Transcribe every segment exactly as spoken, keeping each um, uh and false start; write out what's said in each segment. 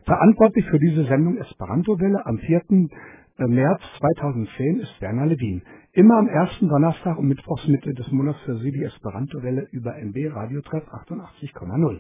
Verantwortlich für diese Sendung Esperanto-Welle am vierten März zweitausendzehn ist Werner Levin. Immer am ersten Donnerstag und Mittwochs Mitte des Monats für Sie die Esperanto-Welle über M B Radio Treff achtundachtzig Komma null.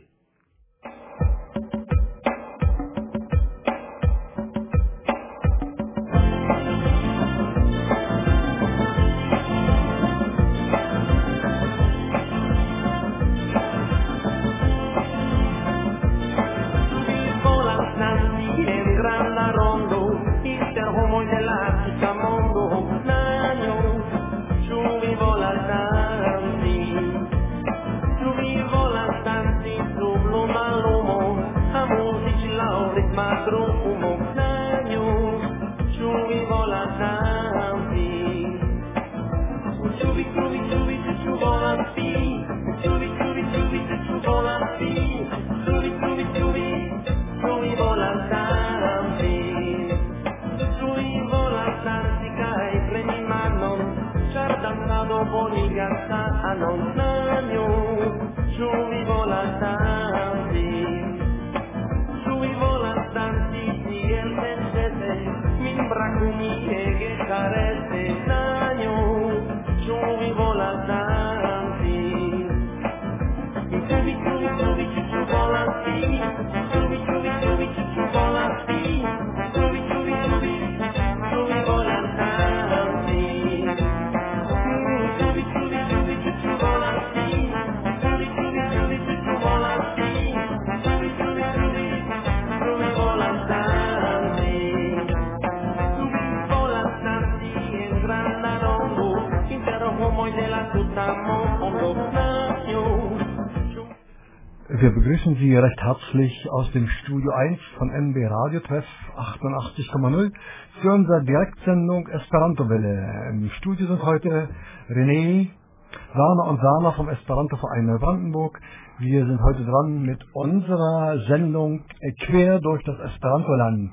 Wir begrüßen Sie recht herzlich aus dem Studio eins von M B Radio Treff achtundachtzig Komma null für unsere Direktsendung Esperanto-Welle. Im Studio sind heute René, Sana und Sana vom Esperanto-Verein Neubrandenburg. Wir sind heute dran mit unserer Sendung Quer durch das Esperanto-Land.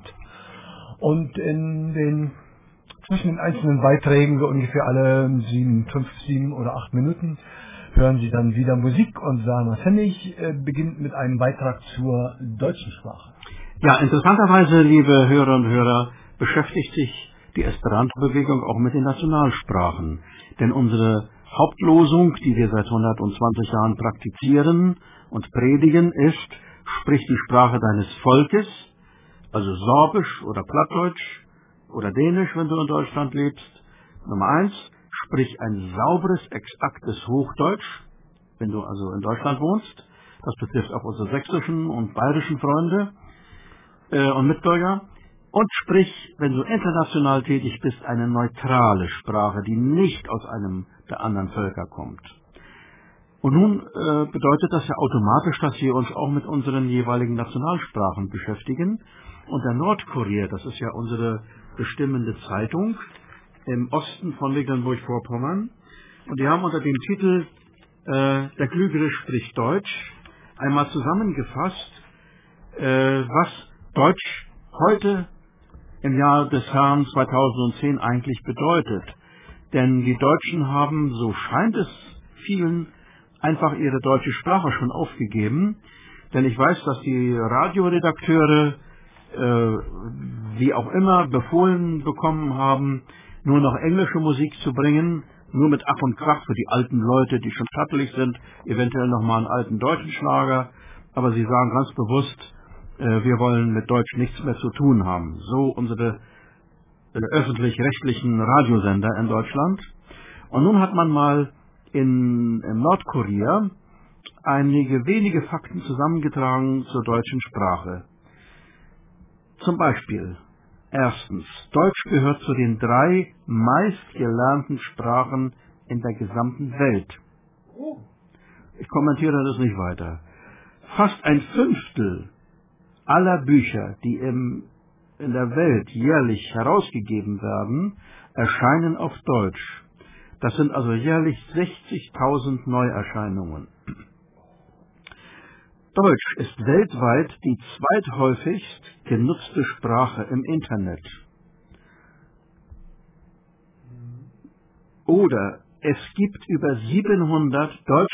Und in den, zwischen den einzelnen Beiträgen, so ungefähr alle sieben, fünf, sieben oder acht Minuten, hören Sie dann wieder Musik und Sana Pfennig äh, beginnt mit einem Beitrag zur deutschen Sprache. Ja, interessanterweise, liebe Hörer und Hörer, beschäftigt sich die Esperanto-Bewegung auch mit den Nationalsprachen. Denn unsere Hauptlosung, die wir seit hundertzwanzig Jahren praktizieren und predigen, ist: Sprich die Sprache deines Volkes, also Sorbisch oder Plattdeutsch oder Dänisch, wenn du in Deutschland lebst. Nummer eins. Sprich ein sauberes, exaktes Hochdeutsch, wenn du also in Deutschland wohnst. Das betrifft auch unsere sächsischen und bayerischen Freunde äh, und Mitbürger. Und sprich, wenn du international tätig bist, eine neutrale Sprache, die nicht aus einem der anderen Völker kommt. Und nun äh, bedeutet das ja automatisch, dass wir uns auch mit unseren jeweiligen Nationalsprachen beschäftigen. Und der Nordkurier, das ist ja unsere bestimmende Zeitung im Osten von Mecklenburg-Vorpommern. Und die haben unter dem Titel äh, Der Klügere spricht Deutsch einmal zusammengefasst, äh, was Deutsch heute im Jahr des Herrn zweitausendzehn eigentlich bedeutet. Denn die Deutschen haben, so scheint es vielen, einfach ihre deutsche Sprache schon aufgegeben. Denn ich weiß, dass die Radioredakteure, äh, wie auch immer, befohlen bekommen haben, nur noch englische Musik zu bringen, nur mit Ach und Krach für die alten Leute, die schon stattlich sind, eventuell nochmal einen alten deutschen Schlager, aber sie sagen ganz bewusst, äh, wir wollen mit Deutsch nichts mehr zu tun haben. So unsere äh, öffentlich-rechtlichen Radiosender in Deutschland. Und nun hat man mal in, im Nordkurier einige wenige Fakten zusammengetragen zur deutschen Sprache. Zum Beispiel: Erstens, Deutsch gehört zu den drei meistgelernten Sprachen in der gesamten Welt. Ich kommentiere das nicht weiter. Fast ein Fünftel aller Bücher, die im, in der Welt jährlich herausgegeben werden, erscheinen auf Deutsch. Das sind also jährlich sechzigtausend Neuerscheinungen. Deutsch ist weltweit die zweithäufigst genutzte Sprache im Internet. Oder es gibt über siebenhundert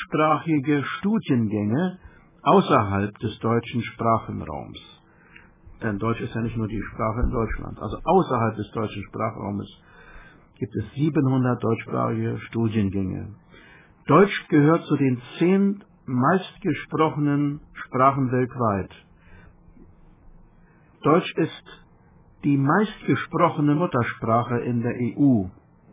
deutschsprachige Studiengänge außerhalb des deutschen Sprachenraums. Denn Deutsch ist ja nicht nur die Sprache in Deutschland. Also außerhalb des deutschen Sprachraumes gibt es siebenhundert deutschsprachige Studiengänge. Deutsch gehört zu den zehn meistgesprochenen Sprachen weltweit. Deutsch ist die meistgesprochene Muttersprache in der E U.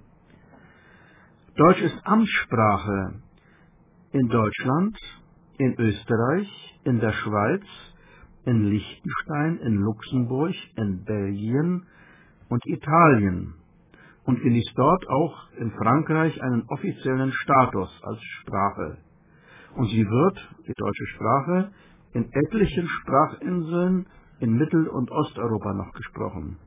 Deutsch ist Amtssprache in Deutschland, in Österreich, in der Schweiz, in Liechtenstein, in Luxemburg, in Belgien und Italien und genießt dort auch in Frankreich einen offiziellen Status als Sprache. Und sie wird, die deutsche Sprache, in etlichen Sprachinseln in Mittel- und Osteuropa noch gesprochen.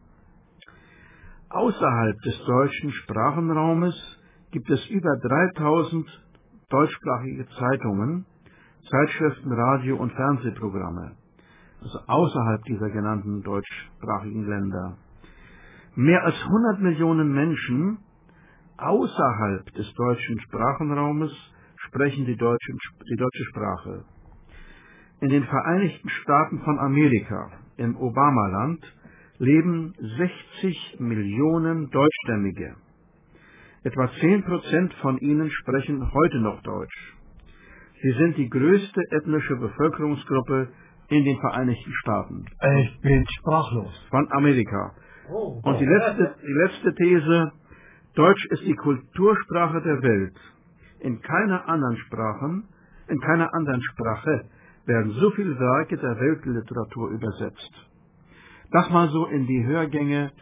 Außerhalb des deutschen Sprachenraumes gibt es über dreitausend deutschsprachige Zeitungen, Zeitschriften, Radio- und Fernsehprogramme, also außerhalb dieser genannten deutschsprachigen Länder. Mehr als hundert Millionen Menschen außerhalb des deutschen Sprachenraumes sprechen die, deutschen, die deutsche Sprache. In den Vereinigten Staaten von Amerika, im Obama-Land, leben sechzig Millionen Deutschstämmige. Etwa zehn Prozent von ihnen sprechen heute noch Deutsch. Sie sind die größte ethnische Bevölkerungsgruppe in den Vereinigten Staaten. Ich bin sprachlos. Von Amerika. Oh, Und die letzte, die letzte These, Deutsch ist die Kultursprache der Welt. In keiner anderen Sprache, in keiner anderen Sprache werden so viele Werke der Weltliteratur übersetzt. Das mal so in die Hörgänge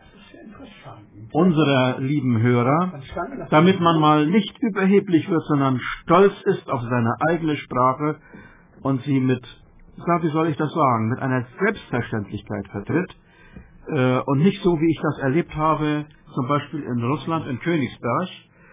unserer lieben Hörer, damit man mal nicht überheblich wird, sondern stolz ist auf seine eigene Sprache und sie mit, wie soll ich das sagen, mit einer Selbstverständlichkeit vertritt äh, und nicht so, wie ich das erlebt habe, zum Beispiel in Russland, in Königsberg.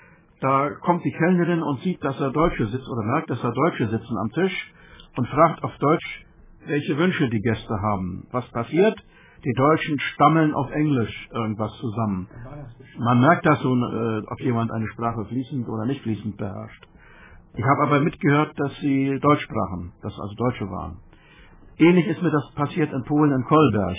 Da kommt die Kellnerin und sieht, dass da Deutsche sitzen oder merkt, dass da Deutsche sitzen am Tisch und fragt auf Deutsch, welche Wünsche die Gäste haben. Was passiert? Die Deutschen stammeln auf Englisch irgendwas zusammen. Man merkt das so, äh, ob jemand eine Sprache fließend oder nicht fließend beherrscht. Ich habe aber mitgehört, dass sie Deutsch sprachen, dass also Deutsche waren. Ähnlich ist mir das passiert in Polen, in Kolberg.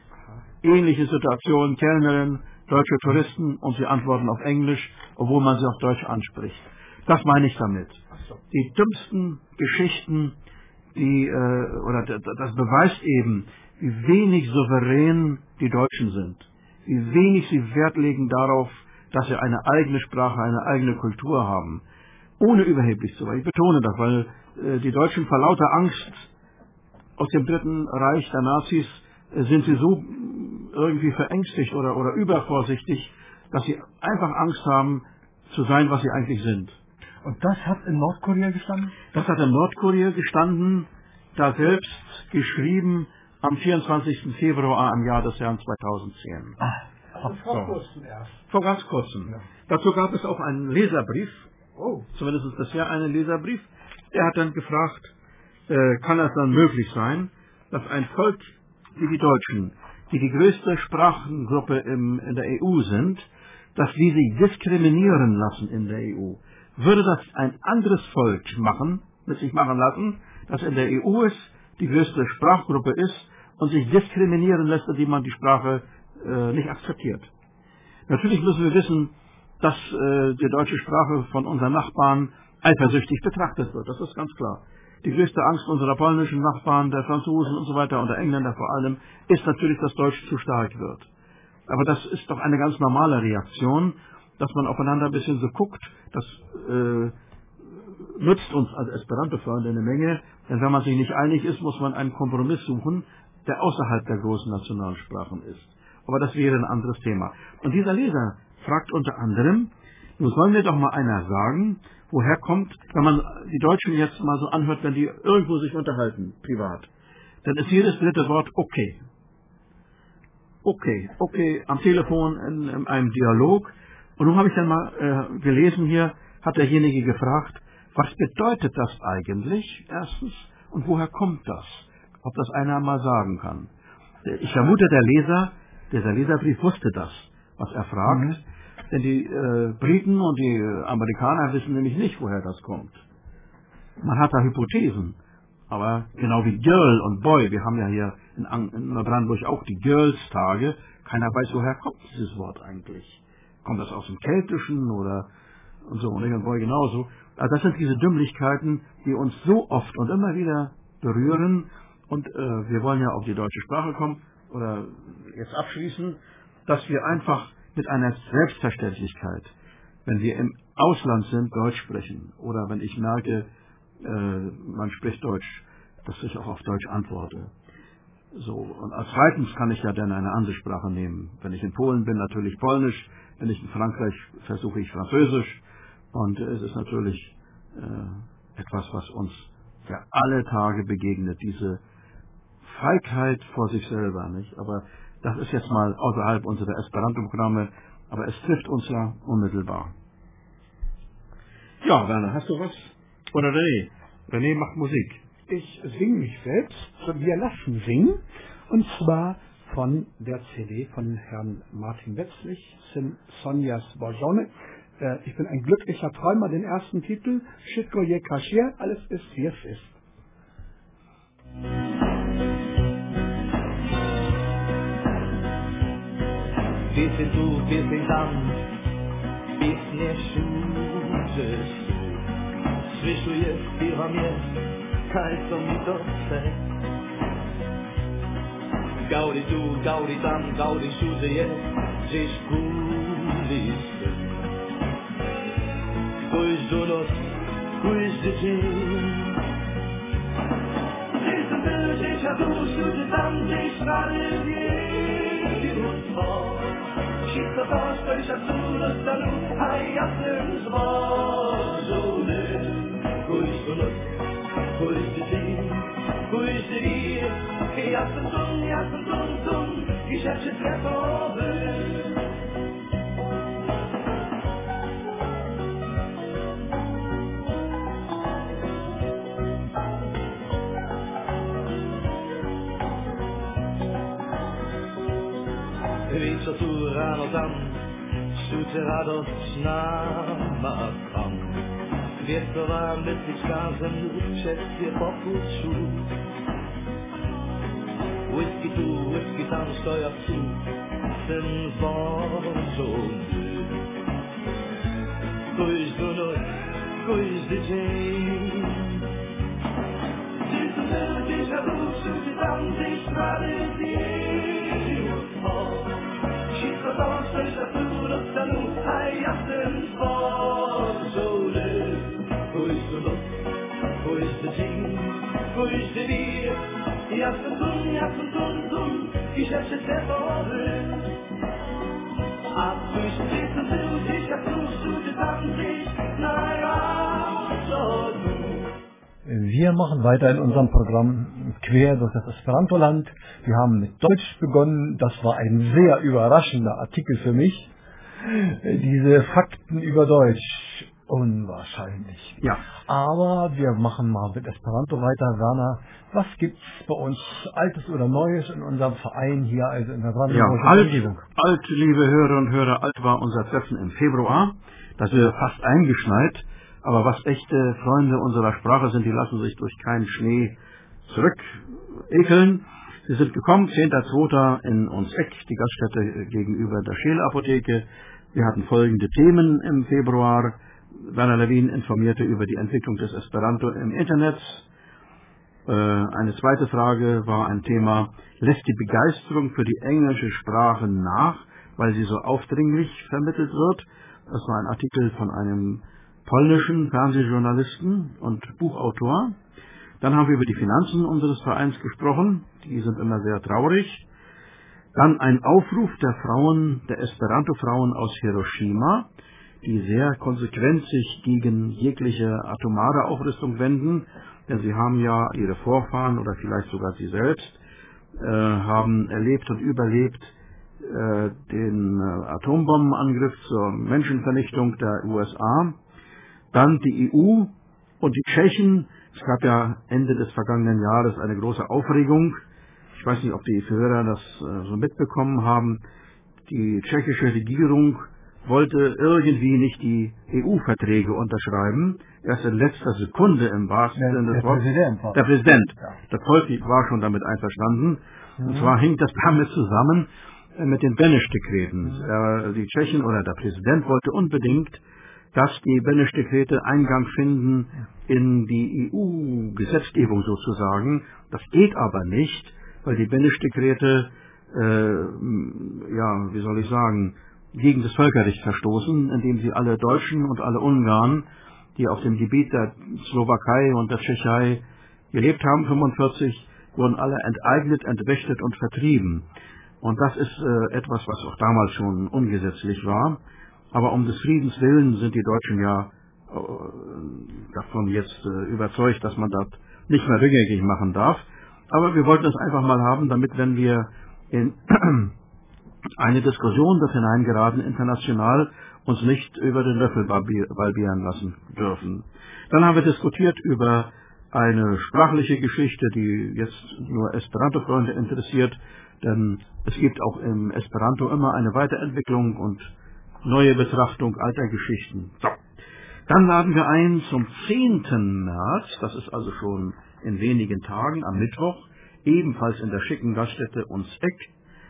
Ähnliche Situation, Kellnerin, deutsche Touristen und sie antworten auf Englisch, obwohl man sie auf Deutsch anspricht. Das meine ich damit. Die dümmsten Geschichten, die, äh, oder das beweist eben, wie wenig souverän die Deutschen sind, wie wenig sie Wert legen darauf, dass sie eine eigene Sprache, eine eigene Kultur haben, ohne überheblich zu sein. Ich betone das, weil äh, die Deutschen vor lauter Angst aus dem Dritten Reich der Nazis äh, sind sie so irgendwie verängstigt oder, oder übervorsichtig, dass sie einfach Angst haben, zu sein, was sie eigentlich sind. Und das hat in Nordkorea gestanden? Das hat in Nordkorea gestanden, da selbst geschrieben, am vierundzwanzigsten Februar im Jahr des Jahres zweitausendzehn. Ah, vor kurzem erst. Vor ganz kurzem. Ja. Dazu gab es auch einen Leserbrief, Oh. zumindest bisher einen Leserbrief, der hat dann gefragt, äh, kann es dann möglich sein, dass ein Volk wie die Deutschen, die die größte Sprachengruppe im, in der E U sind, dass die sich diskriminieren lassen in der E U. Würde das ein anderes Volk machen, mit sich machen lassen, das in der E U ist, die größte Sprachgruppe ist und sich diskriminieren lässt, indem man die Sprache äh, nicht akzeptiert. Natürlich müssen wir wissen, dass äh, die deutsche Sprache von unseren Nachbarn eifersüchtig betrachtet wird. Das ist ganz klar. Die größte Angst unserer polnischen Nachbarn, der Franzosen und so weiter und der Engländer vor allem, ist natürlich, dass Deutsch zu stark wird. Aber das ist doch eine ganz normale Reaktion, dass man aufeinander ein bisschen so guckt. Das äh, nützt uns als Esperanto-Freunde eine Menge, denn wenn man sich nicht einig ist, muss man einen Kompromiss suchen, der außerhalb der großen Nationalsprachen ist. Aber das wäre ein anderes Thema. Und dieser Leser fragt unter anderem, nun soll mir doch mal einer sagen, woher kommt, wenn man die Deutschen jetzt mal so anhört, wenn die irgendwo sich unterhalten, privat, dann ist jedes dritte Wort okay. Okay, okay, am Telefon, in, in einem Dialog. Und nun habe ich dann mal äh, gelesen hier, hat derjenige gefragt, was bedeutet das eigentlich, erstens, und woher kommt das? Ob das einer mal sagen kann. Ich vermute, der Leser, dieser Leserbrief wusste das, was er fragt, mhm. denn die äh, Briten und die Amerikaner wissen nämlich nicht, woher das kommt. Man hat da Hypothesen. Aber genau wie Girl und Boy, wir haben ja hier in, Ang in Neubrandenburg auch die Girls-Tage. Keiner weiß, woher kommt dieses Wort eigentlich. Kommt das aus dem Keltischen oder und so, und Boy genauso. Also das sind diese Dümmlichkeiten, die uns so oft und immer wieder berühren. Und äh, wir wollen ja auf die deutsche Sprache kommen oder jetzt abschließen, dass wir einfach mit einer Selbstverständlichkeit, wenn wir im Ausland sind, Deutsch sprechen. Oder wenn ich merke, äh, man spricht Deutsch, dass ich auch auf Deutsch antworte. So, und als zweitens kann ich ja dann eine andere Sprache nehmen. Wenn ich in Polen bin, natürlich Polnisch. Wenn ich in Frankreich, versuche ich Französisch. Und äh, es ist natürlich äh, etwas, was uns ja alle Tage begegnet, diese Feigheit vor sich selber, nicht? Aber das ist jetzt mal außerhalb unserer Esperanto-Programme, aber es trifft uns ja unmittelbar. Ja, Werner, hast du was? Oder René? René macht Musik. Ich singe mich selbst, wir lassen singen, und zwar von der C D von Herrn Martin Wetzlich, sind Sonjas Bożone. Äh, ich bin ein glücklicher Träumer, den ersten Titel, Wszystko je kashier, alles ist wie es ist. Bisschen du, bisschen dann, bis nie szuczysz. Słyszujesz, śpiewam jest, kaj co mi to chce. Gaudi tu, gaudi tam, gaudi wszędzie jest, gdzieś kulisz. Spójrz do noc, spójrz do dzień. Gdzieś tam był, gdzieś a tu, wszędzie tam, gdzieś rany wirustwo. Wszystko to, co się tu dostaną, a jasnym złożonym. Spójrz do noc, spójrz do dzień, spójrz do wir. Jasny sun, jasny sun, sun, i rzeczy światowe. Wie co tu rano tam, sztuce radość nama tam. Wieczora mytyczka ze mną przez cię pokój czuł. Whisky tu, whisky tam, stoja tu, tym złożony. Spójrz do noc, spójrz do dzień. Gdzieś tu był, gdzieś a tu, wszędzie tam, gdzieś rady wirustwo. Wszystko to, co się tu dostaną, a jasnym złożony. Spójrz do noc, spójrz do dzień, spójrz do wir. Jasny sun, jasny sun, sun, i rzeczy światowe. A spójrz, gdzieś tu był, gdzieś a tu, wszędzie tam, gdzieś na Razodu. Wir machen weiter in unserem Programm quer durch das Esperanto-Land. Wir haben mit Deutsch begonnen. Das war ein sehr überraschender Artikel für mich. Diese Fakten über Deutsch. Unwahrscheinlich. Ja. Aber wir machen mal mit Esperanto weiter. Werner, was gibt's bei uns Altes oder Neues in unserem Verein hier, also in der Brandenburger Ja, alt, Umgebung? alt, liebe Hörer und Hörer, alt war unser Treffen im Februar. Da sind wir fast eingeschneit. Aber was echte Freunde unserer Sprache sind, die lassen sich durch keinen Schnee zurück ekeln. Sie sind gekommen, zehnter zweiter in Unseck, die Gaststätte gegenüber der Scheele-Apotheke. Wir hatten folgende Themen im Februar. Werner Lewin informierte über die Entwicklung des Esperanto im Internet. Äh, eine zweite Frage war ein Thema, lässt die Begeisterung für die englische Sprache nach, weil sie so aufdringlich vermittelt wird? Das war ein Artikel von einem polnischen Fernsehjournalisten und Buchautor. Dann haben wir über die Finanzen unseres Vereins gesprochen. Die sind immer sehr traurig. Dann ein Aufruf der Frauen, der Esperanto-Frauen aus Hiroshima, die sehr konsequent sich gegen jegliche atomare Aufrüstung wenden, denn sie haben ja ihre Vorfahren oder vielleicht sogar sie selbst, äh, haben erlebt und überlebt äh, den äh, Atombombenangriff zur Menschenvernichtung der U S A. Dann die E U und die Tschechen. Es gab ja Ende des vergangenen Jahres eine große Aufregung. Ich weiß nicht, ob die Hörer das äh, so mitbekommen haben. Die tschechische Regierung wollte irgendwie nicht die E U-Verträge unterschreiben. Erst in letzter Sekunde im wahrsten Der, Sinne des der Wortes. Präsident. war- Der Präsident. Ja. Das Volk war schon damit einverstanden. Und Mhm. zwar hing das damit zusammen äh, mit den Beneš-Dekreten. Äh, die Tschechen oder der Präsident wollte unbedingt, dass die Beneš-Dekrete Eingang finden in die E U-Gesetzgebung sozusagen. Das geht aber nicht, weil die Beneš-Dekrete, äh, ja, wie soll ich sagen, gegen das Völkerrecht verstoßen, indem sie alle Deutschen und alle Ungarn, die auf dem Gebiet der Slowakei und der Tschechei gelebt haben, fünfundvierzig, wurden alle enteignet, entwächtet und vertrieben. Und das ist äh, etwas, was auch damals schon ungesetzlich war. Aber um des Friedens willen sind die Deutschen ja äh, davon jetzt äh, überzeugt, dass man das nicht mehr rückgängig machen darf. Aber wir wollten es einfach mal haben, damit, wenn wir in eine Diskussion dort hineingeraten, international, uns nicht über den Löffel balbieren lassen dürfen. Dann haben wir diskutiert über eine sprachliche Geschichte, die jetzt nur Esperanto-Freunde interessiert, denn es gibt auch im Esperanto immer eine Weiterentwicklung und neue Betrachtung alter Geschichten. So. Dann laden wir ein zum zehnten März, das ist also schon in wenigen Tagen, am Mittwoch, ebenfalls in der schicken Gaststätte Unseck.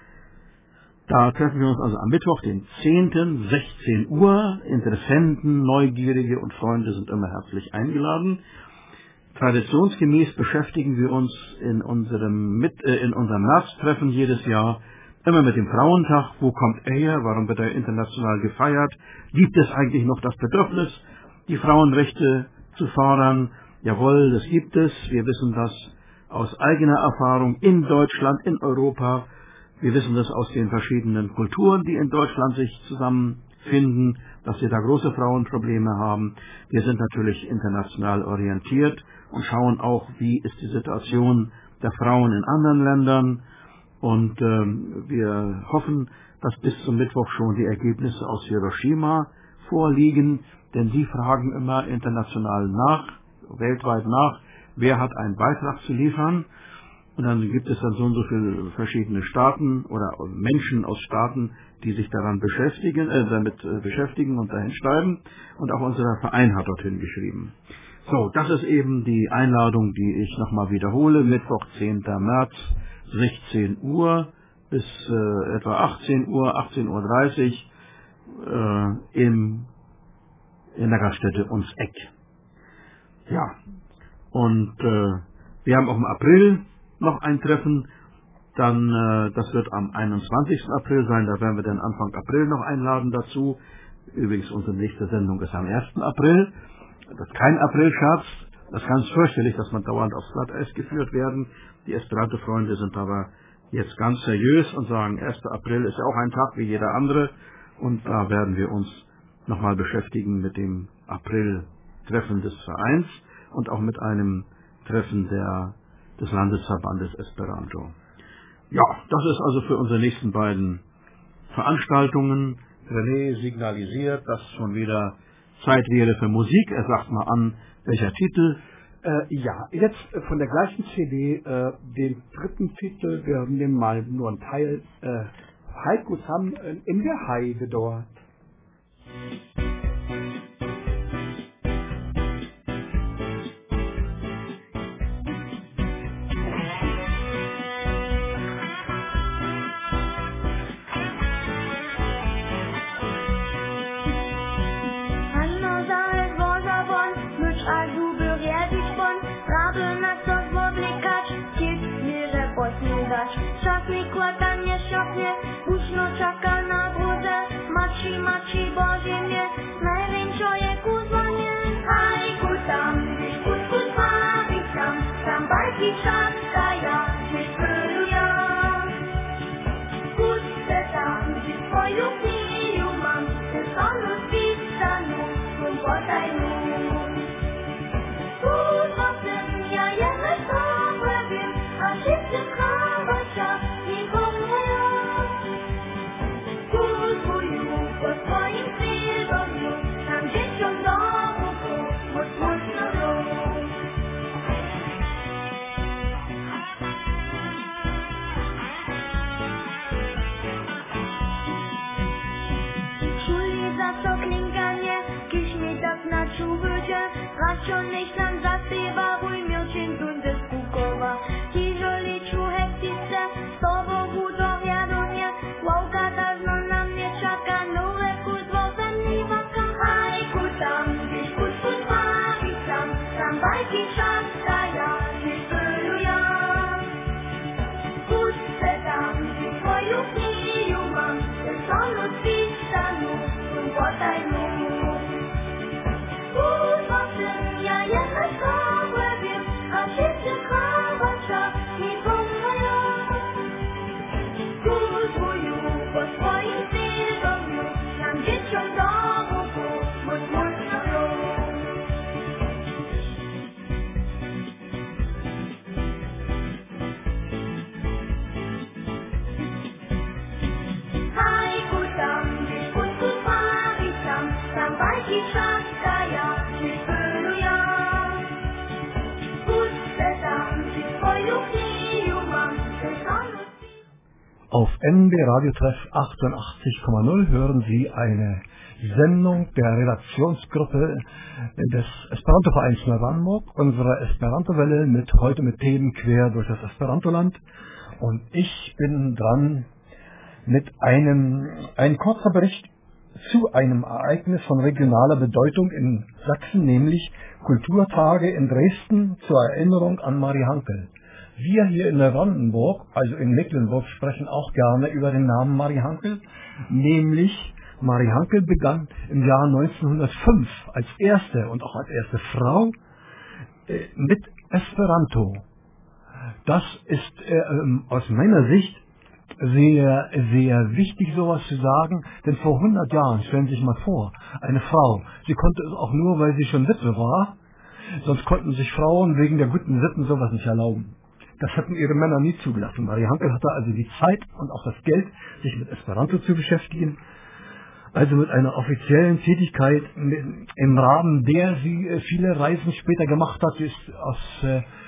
Da treffen wir uns also am Mittwoch, den zehnten sechzehn Uhr. Interessenten, Neugierige und Freunde sind immer herzlich eingeladen. Traditionsgemäß beschäftigen wir uns in unserem, Mit äh, in unserem Märztreffen jedes Jahr immer mit dem Frauentag. Wo kommt er her? Warum wird er international gefeiert? Gibt es eigentlich noch das Bedürfnis, die Frauenrechte zu fordern? Jawohl, das gibt es. Wir wissen das aus eigener Erfahrung in Deutschland, in Europa. Wir wissen das aus den verschiedenen Kulturen, die in Deutschland sich zusammenfinden, dass wir da große Frauenprobleme haben. Wir sind natürlich international orientiert und schauen auch, wie ist die Situation der Frauen in anderen Ländern. Und ähm, wir hoffen, dass bis zum Mittwoch schon die Ergebnisse aus Hiroshima vorliegen, denn sie fragen immer international nach, weltweit nach, wer hat einen Beitrag zu liefern. Und dann gibt es dann so und so viele verschiedene Staaten oder Menschen aus Staaten, die sich daran beschäftigen, äh, damit äh, beschäftigen und dahin schreiben. Und auch unser Verein hat dorthin geschrieben. So, das ist eben die Einladung, die ich nochmal wiederhole. Mittwoch, zehnten März, sechzehn Uhr bis äh, etwa achtzehn Uhr, achtzehn Uhr dreißig äh, im, in der Gaststätte Unseck. Ja, und äh, wir haben auch im April noch ein Treffen, dann, äh, das wird am einundzwanzigsten April sein, da werden wir dann Anfang April noch einladen dazu. Übrigens, unsere nächste Sendung ist am ersten April. Das ist kein Aprilscherz, das ist ganz fürchterlich, dass man dauernd aufs Glatteis geführt werden. Die Esperanto-Freunde sind aber jetzt ganz seriös und sagen, erster April ist ja auch ein Tag wie jeder andere. Und da werden wir uns nochmal beschäftigen mit dem April-Treffen des Vereins und auch mit einem Treffen der des Landesverbandes Esperanto. Ja, das ist also für unsere nächsten beiden Veranstaltungen. René signalisiert, dass schon wieder Zeit wäre für Musik. Er sagt mal an, welcher Titel. Äh, ja, jetzt äh, von der gleichen C D äh, den dritten Titel, wir nehmen mal nur einen Teil, äh, Heiko Sam äh, in der Heide dort. Časný kladanie šapne, už no čaká na vode, mači, mači, bože mne, neviem, čo je kúzvanie. Hajku tam, kus, kus, baví tam, tam bajky čakaja, vyprúja. Kus se tam, že svoju knihu mám, se sonu spísanú, kum potajnú. Kúzva sem, ja jedne to viem, a všetko chávača, nikomu ja. Kúzvujú po svojim Auf N B Radiotreff achtundachtzig Komma null hören Sie eine Sendung der Redaktionsgruppe des Esperanto-Vereins Neubrandenburg, unsere Esperanto-Welle mit heute mit Themen quer durch das Esperantoland. Und ich bin dran mit einem ein kurzer Bericht zu einem Ereignis von regionaler Bedeutung in Sachsen, nämlich Kulturtage in Dresden zur Erinnerung an Marie Hankel. Wir hier in Neubrandenburg, also in Mecklenburg, sprechen auch gerne über den Namen Marie Hankel, nämlich Marie Hankel begann im Jahr neunzehnhundertfünf als erste und auch als erste Frau äh, mit Esperanto. Das ist äh, aus meiner Sicht sehr, sehr wichtig, sowas zu sagen, denn vor hundert Jahren, stellen Sie sich mal vor, eine Frau, sie konnte es auch nur, weil sie schon Witwe war, sonst konnten sich Frauen wegen der guten Sitten sowas nicht erlauben. Das hatten ihre Männer nie zugelassen. Marie Hankel hatte also die Zeit und auch das Geld, sich mit Esperanto zu beschäftigen, also mit einer offiziellen Tätigkeit im Rahmen der sie viele Reisen später gemacht hat. Sie ist aus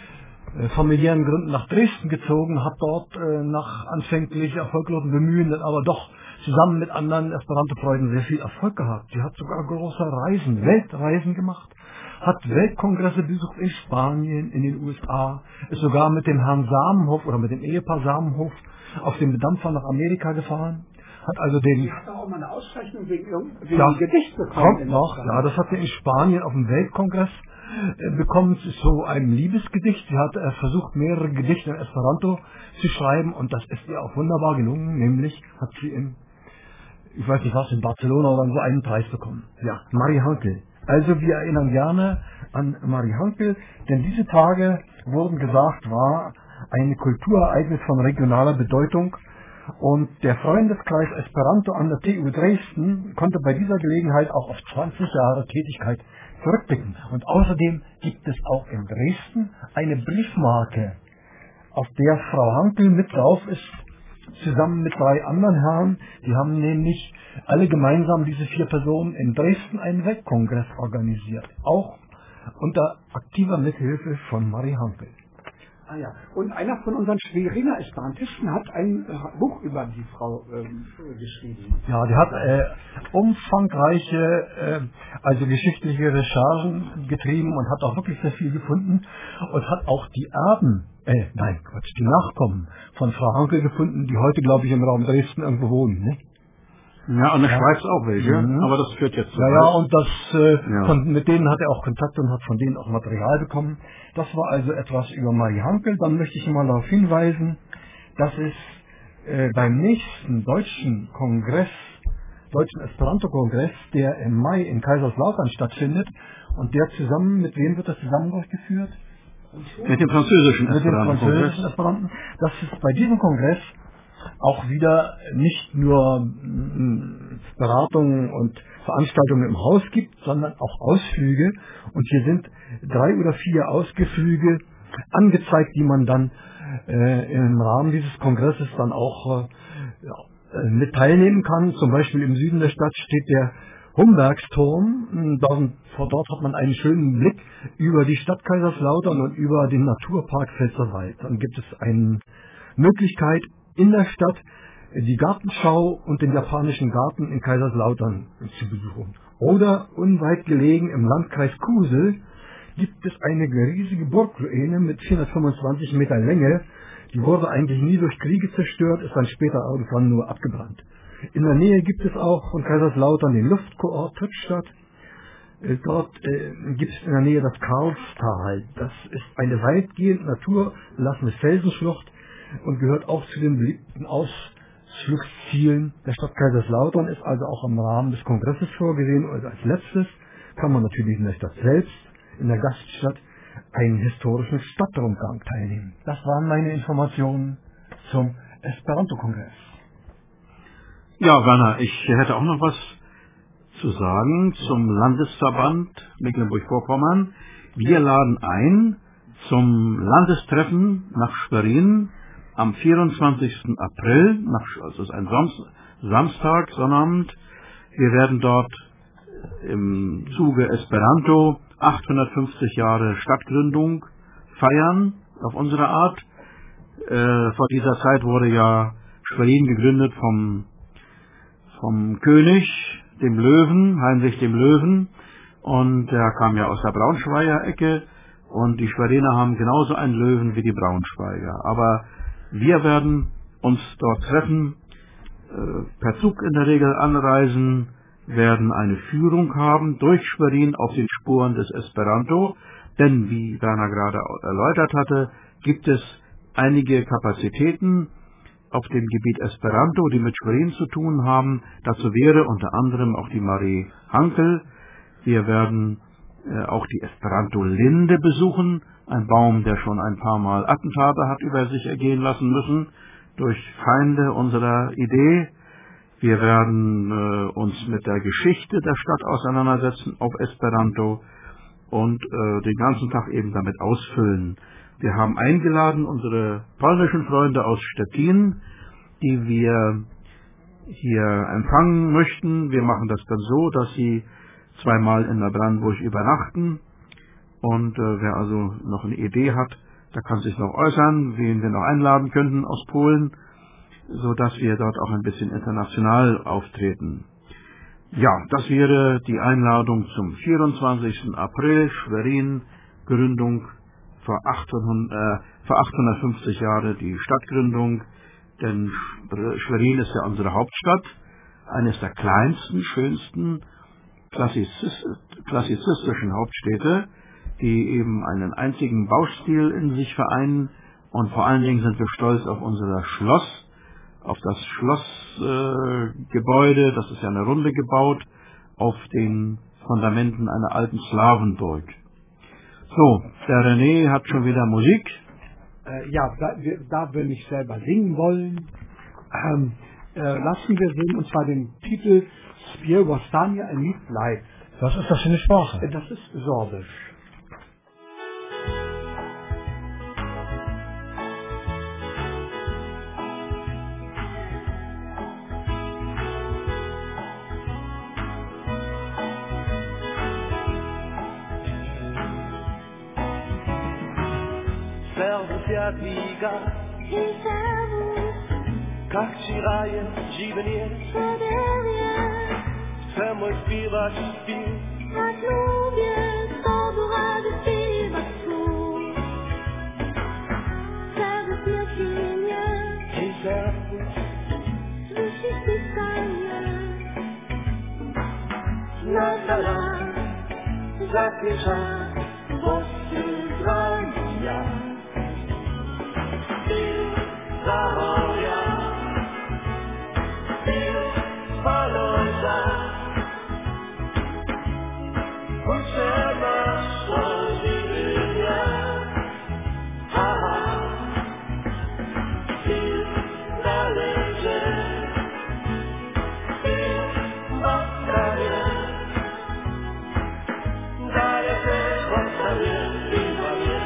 äh, familiären Gründen nach Dresden gezogen, hat dort äh, nach anfänglich erfolglosen Bemühen, aber doch zusammen mit anderen Esperanto-Freunden sehr viel Erfolg gehabt. Sie hat sogar große Reisen, Weltreisen gemacht, hat Weltkongresse besucht in Spanien, in den U S A, ist sogar mit dem Herrn Samenhof oder mit dem Ehepaar Samenhof auf dem Dampfer nach Amerika gefahren. Hat also den. Sie hat auch mal eine Auszeichnung wegen irgendeinem ja, Gedicht bekommen. Kommt noch, ja, das hat sie in Spanien auf dem Weltkongress äh, bekommen. Es ist so ein Liebesgedicht. Sie hat äh, versucht, mehrere Gedichte in Esperanto zu schreiben und das ist ihr auch wunderbar gelungen. Nämlich hat sie in, ich weiß nicht was, in Barcelona oder so einen Preis bekommen. Ja, Marie Hankel. Also wir erinnern gerne an Marie Hankel, denn diese Tage, wurden gesagt, war ein Kulturereignis von regionaler Bedeutung. Und der Freundeskreis Esperanto an der T U Dresden konnte bei dieser Gelegenheit auch auf zwanzig Jahre Tätigkeit zurückblicken. Und außerdem gibt es auch in Dresden eine Briefmarke, auf der Frau Hankel mit drauf ist, zusammen mit drei anderen Herren. Die haben nämlich alle gemeinsam, diese vier Personen, in Dresden einen Weltkongress organisiert. Auch unter aktiver Mithilfe von Marie Hankel. Ah ja, und einer von unseren Schweriner Esperantisten hat ein äh, Buch über die Frau ähm, geschrieben. Ja, die hat äh, umfangreiche, äh, also geschichtliche Recherchen getrieben und hat auch wirklich sehr viel gefunden und hat auch die Erben, äh, nein, Quatsch, die Nachkommen von Frau Hankel gefunden, die heute, glaube ich, im Raum Dresden irgendwo wohnen, ne? Ja, und der ja. Schweiz auch welche, mhm. aber das führt jetzt zu Ja, ja, und das, äh, ja. von, mit denen hat er auch Kontakt und hat von denen auch Material bekommen. Das war also etwas über Marie Hankel. Dann möchte ich mal darauf hinweisen, dass es äh, beim nächsten deutschen Kongress, deutschen Esperanto-Kongress, der im Mai in Kaiserslautern stattfindet, und der zusammen, mit wem wird das zusammen durchgeführt? Mit dem französischen Mit dem französischen Esperanten. Dass es bei diesem Kongress auch wieder nicht nur mh, Beratungen und Veranstaltungen im Haus gibt, sondern auch Ausflüge. Und hier sind drei oder vier Ausflüge angezeigt, die man dann äh, im Rahmen dieses Kongresses dann auch äh, ja, mit teilnehmen kann. Zum Beispiel im Süden der Stadt steht der Humbergsturm. Dort, dort hat man einen schönen Blick über die Stadt Kaiserslautern und über den Naturpark Pfälzerwald. Dann gibt es eine Möglichkeit, in der Stadt die Gartenschau und den japanischen Garten in Kaiserslautern zu besuchen. Oder unweit gelegen im Landkreis Kusel gibt es eine riesige Burgruine mit vierhundertfünfundzwanzig Meter Länge. Die wurde eigentlich nie durch Kriege zerstört, ist dann später irgendwann nur abgebrannt. In der Nähe gibt es auch von Kaiserslautern den Luftkurort Tötschstadt. Dort äh, gibt es in der Nähe das Karlstal. Das ist eine weitgehend naturbelassene Felsenschlucht und gehört auch zu den beliebten Ausflugszielen der Stadt Kaiserslautern, ist also auch im Rahmen des Kongresses vorgesehen. Und als letztes kann man natürlich in der Stadt selbst, in der Gaststadt, einen historischen Stadtrundgang teilnehmen. Das waren meine Informationen zum Esperanto-Kongress. Ja, Werner, ich hätte auch noch was zu sagen zum Landesverband Mecklenburg-Vorpommern. Wir laden ein zum Landestreffen nach Schwerin am vierundzwanzigsten April, nach, also ist ein Samstag, Sonnabend. Wir werden dort im Zuge Esperanto achthundertfünfzig Jahre Stadtgründung feiern, auf unsere Art. Äh, vor dieser Zeit wurde ja Schwerin gegründet vom, vom König, dem Löwen, Heinrich dem Löwen, und er kam ja aus der Braunschweiger Ecke, und die Schweriner haben genauso einen Löwen wie die Braunschweiger. Aber wir werden uns dort treffen, äh, per Zug in der Regel anreisen, werden eine Führung haben durch Schwerin auf den Spuren des Esperanto, denn wie Werner gerade erläutert hatte, gibt es einige Kapazitäten auf dem Gebiet Esperanto, die mit Schwerin zu tun haben. Dazu wäre unter anderem auch die Marie Hankel. Wir werden äh, auch die Esperanto-Linde besuchen, ein Baum, der schon ein paar Mal Attentate hat über sich ergehen lassen müssen, durch Feinde unserer Idee. Wir werden äh, uns mit der Geschichte der Stadt auseinandersetzen auf Esperanto und äh, den ganzen Tag eben damit ausfüllen. Wir haben eingeladen unsere polnischen Freunde aus Stettin, die wir hier empfangen möchten. Wir machen das dann so, dass sie zweimal in Neubrandenburg übernachten. Und äh, wer also noch eine Idee hat, der kann sich noch äußern, wen wir noch einladen könnten aus Polen, so dass wir dort auch ein bisschen international auftreten. Ja, das wäre die Einladung zum vierundzwanzigsten April, Schwerin, Gründung vor, achthundert, äh, vor achthundertfünfzig Jahre die Stadtgründung, denn Schwerin ist ja unsere Hauptstadt, eines der kleinsten, schönsten, klassizistischen Hauptstädte, die eben einen einzigen Baustil in sich vereinen, und vor allen Dingen sind wir stolz auf unser Schloss, auf das Schlossgebäude, äh, das ist ja eine Runde gebaut, auf den Fundamenten einer alten Slawenburg. So, der René hat schon wieder Musik. Äh, ja, da, wir, da wir nicht selber singen wollen, ähm, äh, lassen wir singen, und zwar den Titel Spiel Vostania ein Lied bleibt. Was ist das für eine Sprache? Äh, das ist Sorbisch. Liga, как вчера живее, все мой співач спів, tak lubię z tobą rady śpiewać słów. Serce śmieszy mnie, i serce słyszy ściskanie. na dala zapiesza włosy zrania. Zawoja, Paloza, potrzeba życia. Aha, i należy, i bastawie, daje się bastawie, i bawie.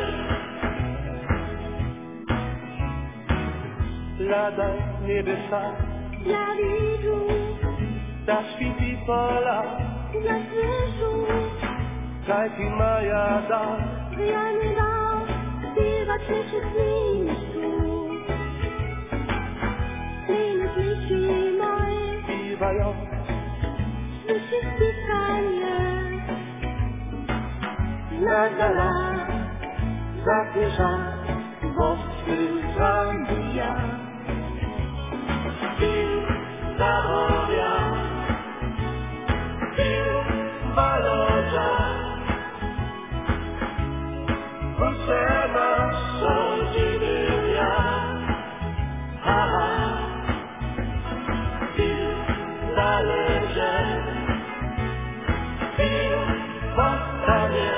Lada niebesa, dla widzu, da świeci pola, dla słyszu, Kajki maja da, ja nie dam śpiewać jeszcze zmienić słów. Zmienić myśli moje, śpiewają, słyszy ściskanie. Ragala, Zakisha, Vostru Zambia, Tiu Zahoria, Tiu Baloja, Kusema Sojidia, Haha, Tiu Zaleje, Tiu Bastanie,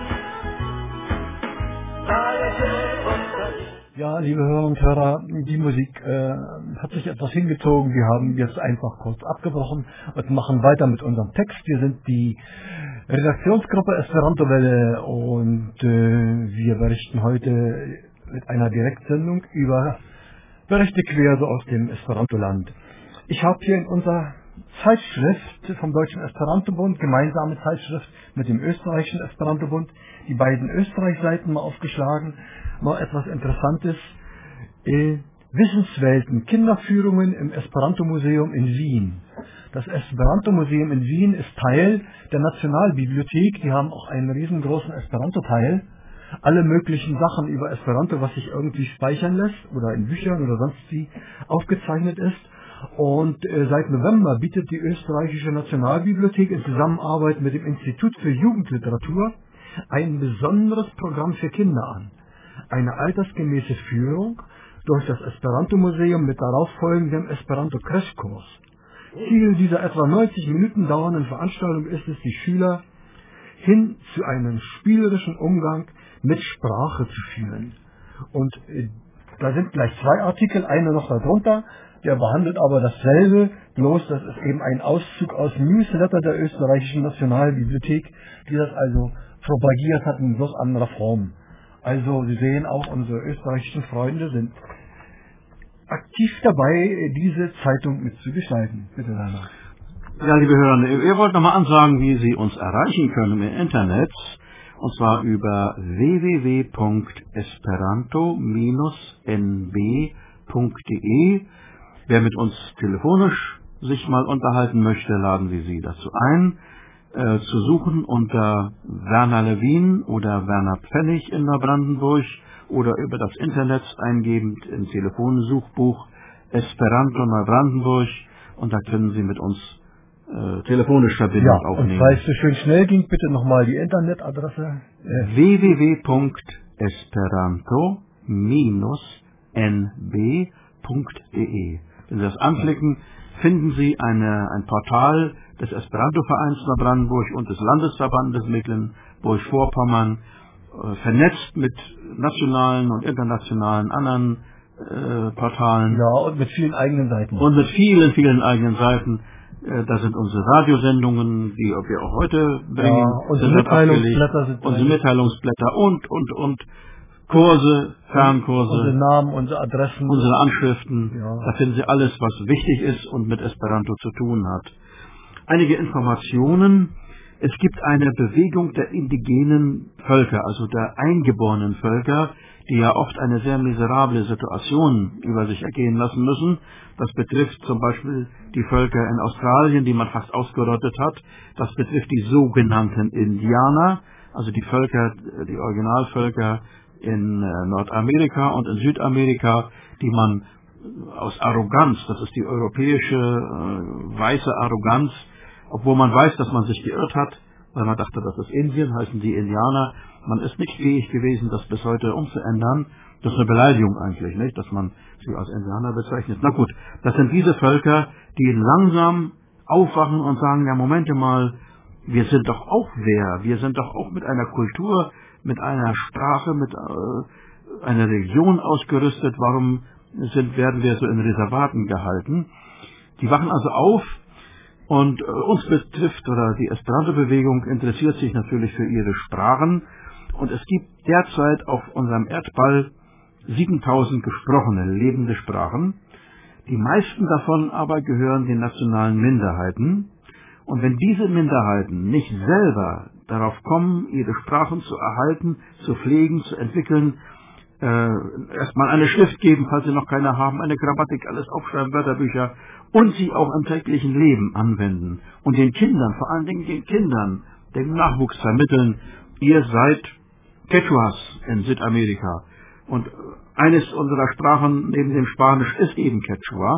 Ja, liebe Hörer und Hörer, die Musik äh, hat sich etwas hingezogen. Wir haben jetzt einfach kurz abgebrochen und machen weiter mit unserem Text. Wir sind die Redaktionsgruppe Esperanto Welle und äh, wir berichten heute mit einer Direktsendung über Berichte quer so aus dem Esperanto-Land. Ich habe hier in unserer Zeitschrift vom Deutschen Esperanto-Bund, gemeinsame Zeitschrift mit dem Österreichischen Esperanto-Bund, die beiden Österreich-Seiten mal aufgeschlagen, mal etwas Interessantes. Äh, Wissenswelten, Kinderführungen im Esperanto-Museum in Wien. Das Esperanto-Museum in Wien ist Teil der Nationalbibliothek, die haben auch einen riesengroßen Esperanto-Teil. Alle möglichen Sachen über Esperanto, was sich irgendwie speichern lässt oder in Büchern oder sonst wie aufgezeichnet ist. Und äh, seit November bietet die Österreichische Nationalbibliothek in Zusammenarbeit mit dem Institut für Jugendliteratur ein besonderes Programm für Kinder an. Eine altersgemäße Führung durch das Esperanto-Museum mit darauf folgendem Esperanto-Crashkurs. Ziel dieser etwa neunzig Minuten dauernden Veranstaltung ist es, die Schüler hin zu einem spielerischen Umgang mit Sprache zu führen. Und äh, da sind gleich zwei Artikel, einer noch darunter, der behandelt aber dasselbe, bloß das ist eben ein Auszug aus dem Newsletter der Österreichischen Nationalbibliothek, die das also propagiert hat in bloß anderer Form. Also Sie sehen auch, unsere österreichischen Freunde sind aktiv dabei, diese Zeitung mitzugestalten. Bitte, Rainer. Ja, liebe Hörer, wir wollten nochmal ansagen, wie Sie uns erreichen können im Internet, und zwar über w w w punkt esperanto n b punkt d e. Wer mit uns telefonisch sich mal unterhalten möchte, laden wir Sie dazu ein, äh, zu suchen unter Werner Lewin oder Werner Pfennig in Neubrandenburg oder über das Internet eingebend im Telefonsuchbuch Esperanto Neubrandenburg, und da können Sie mit uns äh, telefonisch Verbindung Ja, aufnehmen. und weil es so schön schnell ging, bitte nochmal die Internetadresse. Äh, w w w punkt esperanto n b punkt d e. Wenn Sie das anklicken, finden Sie eine, ein Portal des Esperanto-Vereins Neubrandenburg und des Landesverbandes Mecklenburg-Vorpommern, äh, vernetzt mit nationalen und internationalen anderen äh, Portalen. ja, und mit vielen eigenen Seiten. Und mit vielen, vielen eigenen Seiten. Äh, da sind unsere Radiosendungen, die wir auch heute bringen. Ja, unsere sind dort Mitteilungsblätter abgelegt. sind Unsere drin. Mitteilungsblätter und, und, und Kurse, Fernkurse. Unsere Namen, unsere Adressen. Unsere Anschriften, Ja. da finden Sie alles, was wichtig ist und mit Esperanto zu tun hat. Einige Informationen. Es gibt eine Bewegung der indigenen Völker, also der eingeborenen Völker, die ja oft eine sehr miserable Situation über sich ergehen lassen müssen. Das betrifft zum Beispiel die Völker in Australien, die man fast ausgerottet hat. Das betrifft die sogenannten Indianer, also die Völker, die Originalvölker in Nordamerika und in Südamerika, die man aus Arroganz, das ist die europäische äh, weiße Arroganz, obwohl man weiß, dass man sich geirrt hat, weil man dachte, das ist Indien, heißen die Indianer. Man ist nicht fähig gewesen, das bis heute umzuändern. Das ist eine Beleidigung eigentlich, nicht, dass man sie als Indianer bezeichnet. Na gut, das sind diese Völker, die langsam aufwachen und sagen, ja, Momente mal, wir sind doch auch wer, wir sind doch auch mit einer Kultur, mit einer Sprache, mit äh, einer Religion ausgerüstet, warum sind, werden wir so in Reservaten gehalten? Die wachen also auf, und äh, uns betrifft, oder die Esperanto-Bewegung interessiert sich natürlich für ihre Sprachen, und es gibt derzeit auf unserem Erdball siebentausend gesprochene, lebende Sprachen. Die meisten davon aber gehören den nationalen Minderheiten, und wenn diese Minderheiten nicht selber darauf kommen, ihre Sprachen zu erhalten, zu pflegen, zu entwickeln, äh, erstmal eine Schrift geben, falls sie noch keine haben, eine Grammatik, alles aufschreiben, Wörterbücher, und sie auch im täglichen Leben anwenden und den Kindern, vor allen Dingen den Kindern, den Nachwuchs vermitteln, ihr seid Quechuas in Südamerika. Und eines unserer Sprachen neben dem Spanisch ist eben Quechua.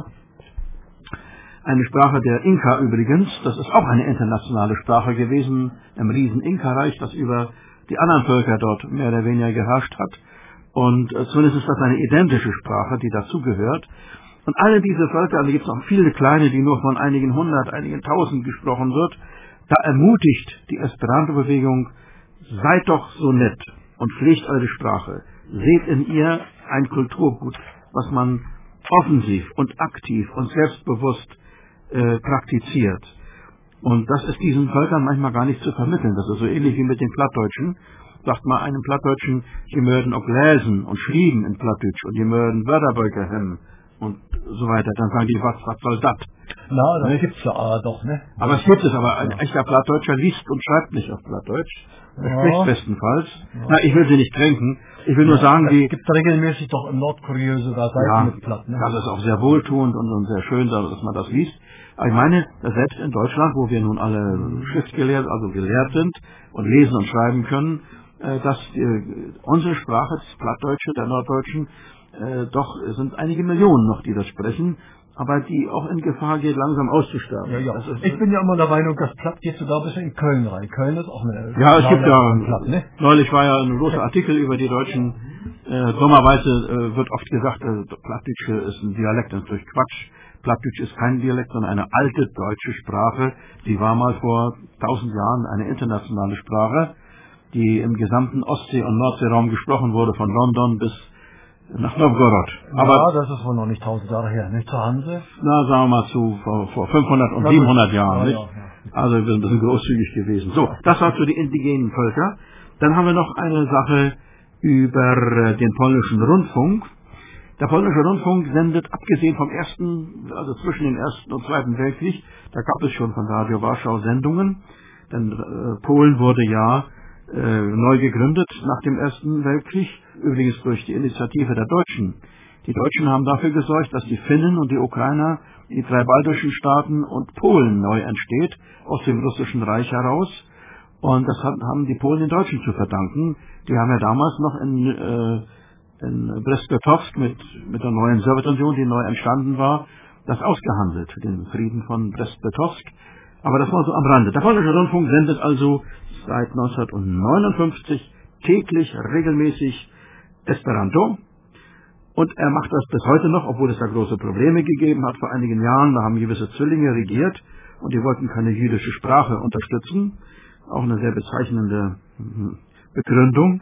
Eine Sprache der Inka übrigens, das ist auch eine internationale Sprache gewesen, im riesen Inka-Reich, das über die anderen Völker dort mehr oder weniger geherrscht hat. Und äh, zumindest ist das eine identische Sprache, die dazugehört. Und alle diese Völker, also gibt es auch viele kleine, die nur von einigen hundert, einigen tausend gesprochen wird, da ermutigt die Esperanto-Bewegung, seid doch so nett und pflegt eure Sprache. Seht in ihr ein Kulturgut, was man offensiv und aktiv und selbstbewusst äh, praktiziert. Und das ist diesen Völkern manchmal gar nicht zu vermitteln. Das ist so ähnlich wie mit den Plattdeutschen. Sagt mal einem Plattdeutschen, die mögen auch lesen und schreiben in Plattdeutsch und die mögen Wörterböcke haben und so weiter. Dann sagen die, was, was soll das? Na, das ne? gibt's ja äh, doch, ne? Aber es gibt es, aber ein ja. echter Plattdeutscher liest und schreibt nicht auf Plattdeutsch. Er ja. spricht bestenfalls. Ja. Na, ich will sie nicht kränken. Ich will nur ja, sagen, die... Es gibt regelmäßig doch in Nordkorea sogar Seiten ja, mit Platt, ne? Das ist auch sehr wohltuend und, und sehr schön, dass man das liest. Aber ich meine, selbst in Deutschland, wo wir nun alle schriftgelehrt, also gelehrt sind und lesen und schreiben können, äh, dass äh, unsere Sprache, das Plattdeutsche der Norddeutschen, äh, doch sind einige Millionen noch, die das sprechen, aber die auch in Gefahr geht, langsam auszusterben. Ja, ja. Das ist, ich bin ja immer der Meinung, das Platt geht sogar bis in Köln rein. Köln ist auch eine... Ja, es gibt ja... Platt, ne? Neulich war ja ein großer Artikel über die Deutschen. Äh, dummerweise äh, wird oft gesagt, äh, Plattdeutsche ist ein Dialekt. Das ist natürlich Quatsch. Plattdeutsch ist kein Dialekt, sondern eine alte deutsche Sprache. Die war mal vor tausend Jahren eine internationale Sprache, die im gesamten Ostsee- und Nordseeraum gesprochen wurde, von London bis nach Novgorod. Aber ja, das ist wohl noch nicht tausend Jahre her, nicht zur Hanse? Na, sagen wir mal zu vor, vor fünfhundert und siebenhundert Jahren, ja, nicht? Ja, ja. Also wir sind ein bisschen großzügig gewesen. So, das war für die indigenen Völker. Dann haben wir noch eine Sache über den polnischen Rundfunk. Der polnische Rundfunk sendet, abgesehen vom ersten, also zwischen dem ersten und zweiten Weltkrieg, da gab es schon von Radio Warschau Sendungen, denn äh, Polen wurde ja äh, neu gegründet nach dem Ersten Weltkrieg, übrigens durch die Initiative der Deutschen. Die Deutschen haben dafür gesorgt, dass die Finnen und die Ukrainer, die drei baltischen Staaten und Polen neu entsteht, aus dem russischen Reich heraus. Und das haben die Polen den Deutschen zu verdanken. Die haben ja damals noch in, äh, in Brest-Litovsk mit, mit der neuen Sowjetunion, die neu entstanden war, das ausgehandelt, den Frieden von Brest-Litovsk. Aber das war so am Rande. Der polnische Rundfunk sendet also seit neunzehnhundertneunundfünfzig täglich, regelmäßig Esperanto. Und er macht das bis heute noch, obwohl es da große Probleme gegeben hat. Vor einigen Jahren, da haben gewisse Zwillinge regiert und die wollten keine jüdische Sprache unterstützen. Auch eine sehr bezeichnende Begründung.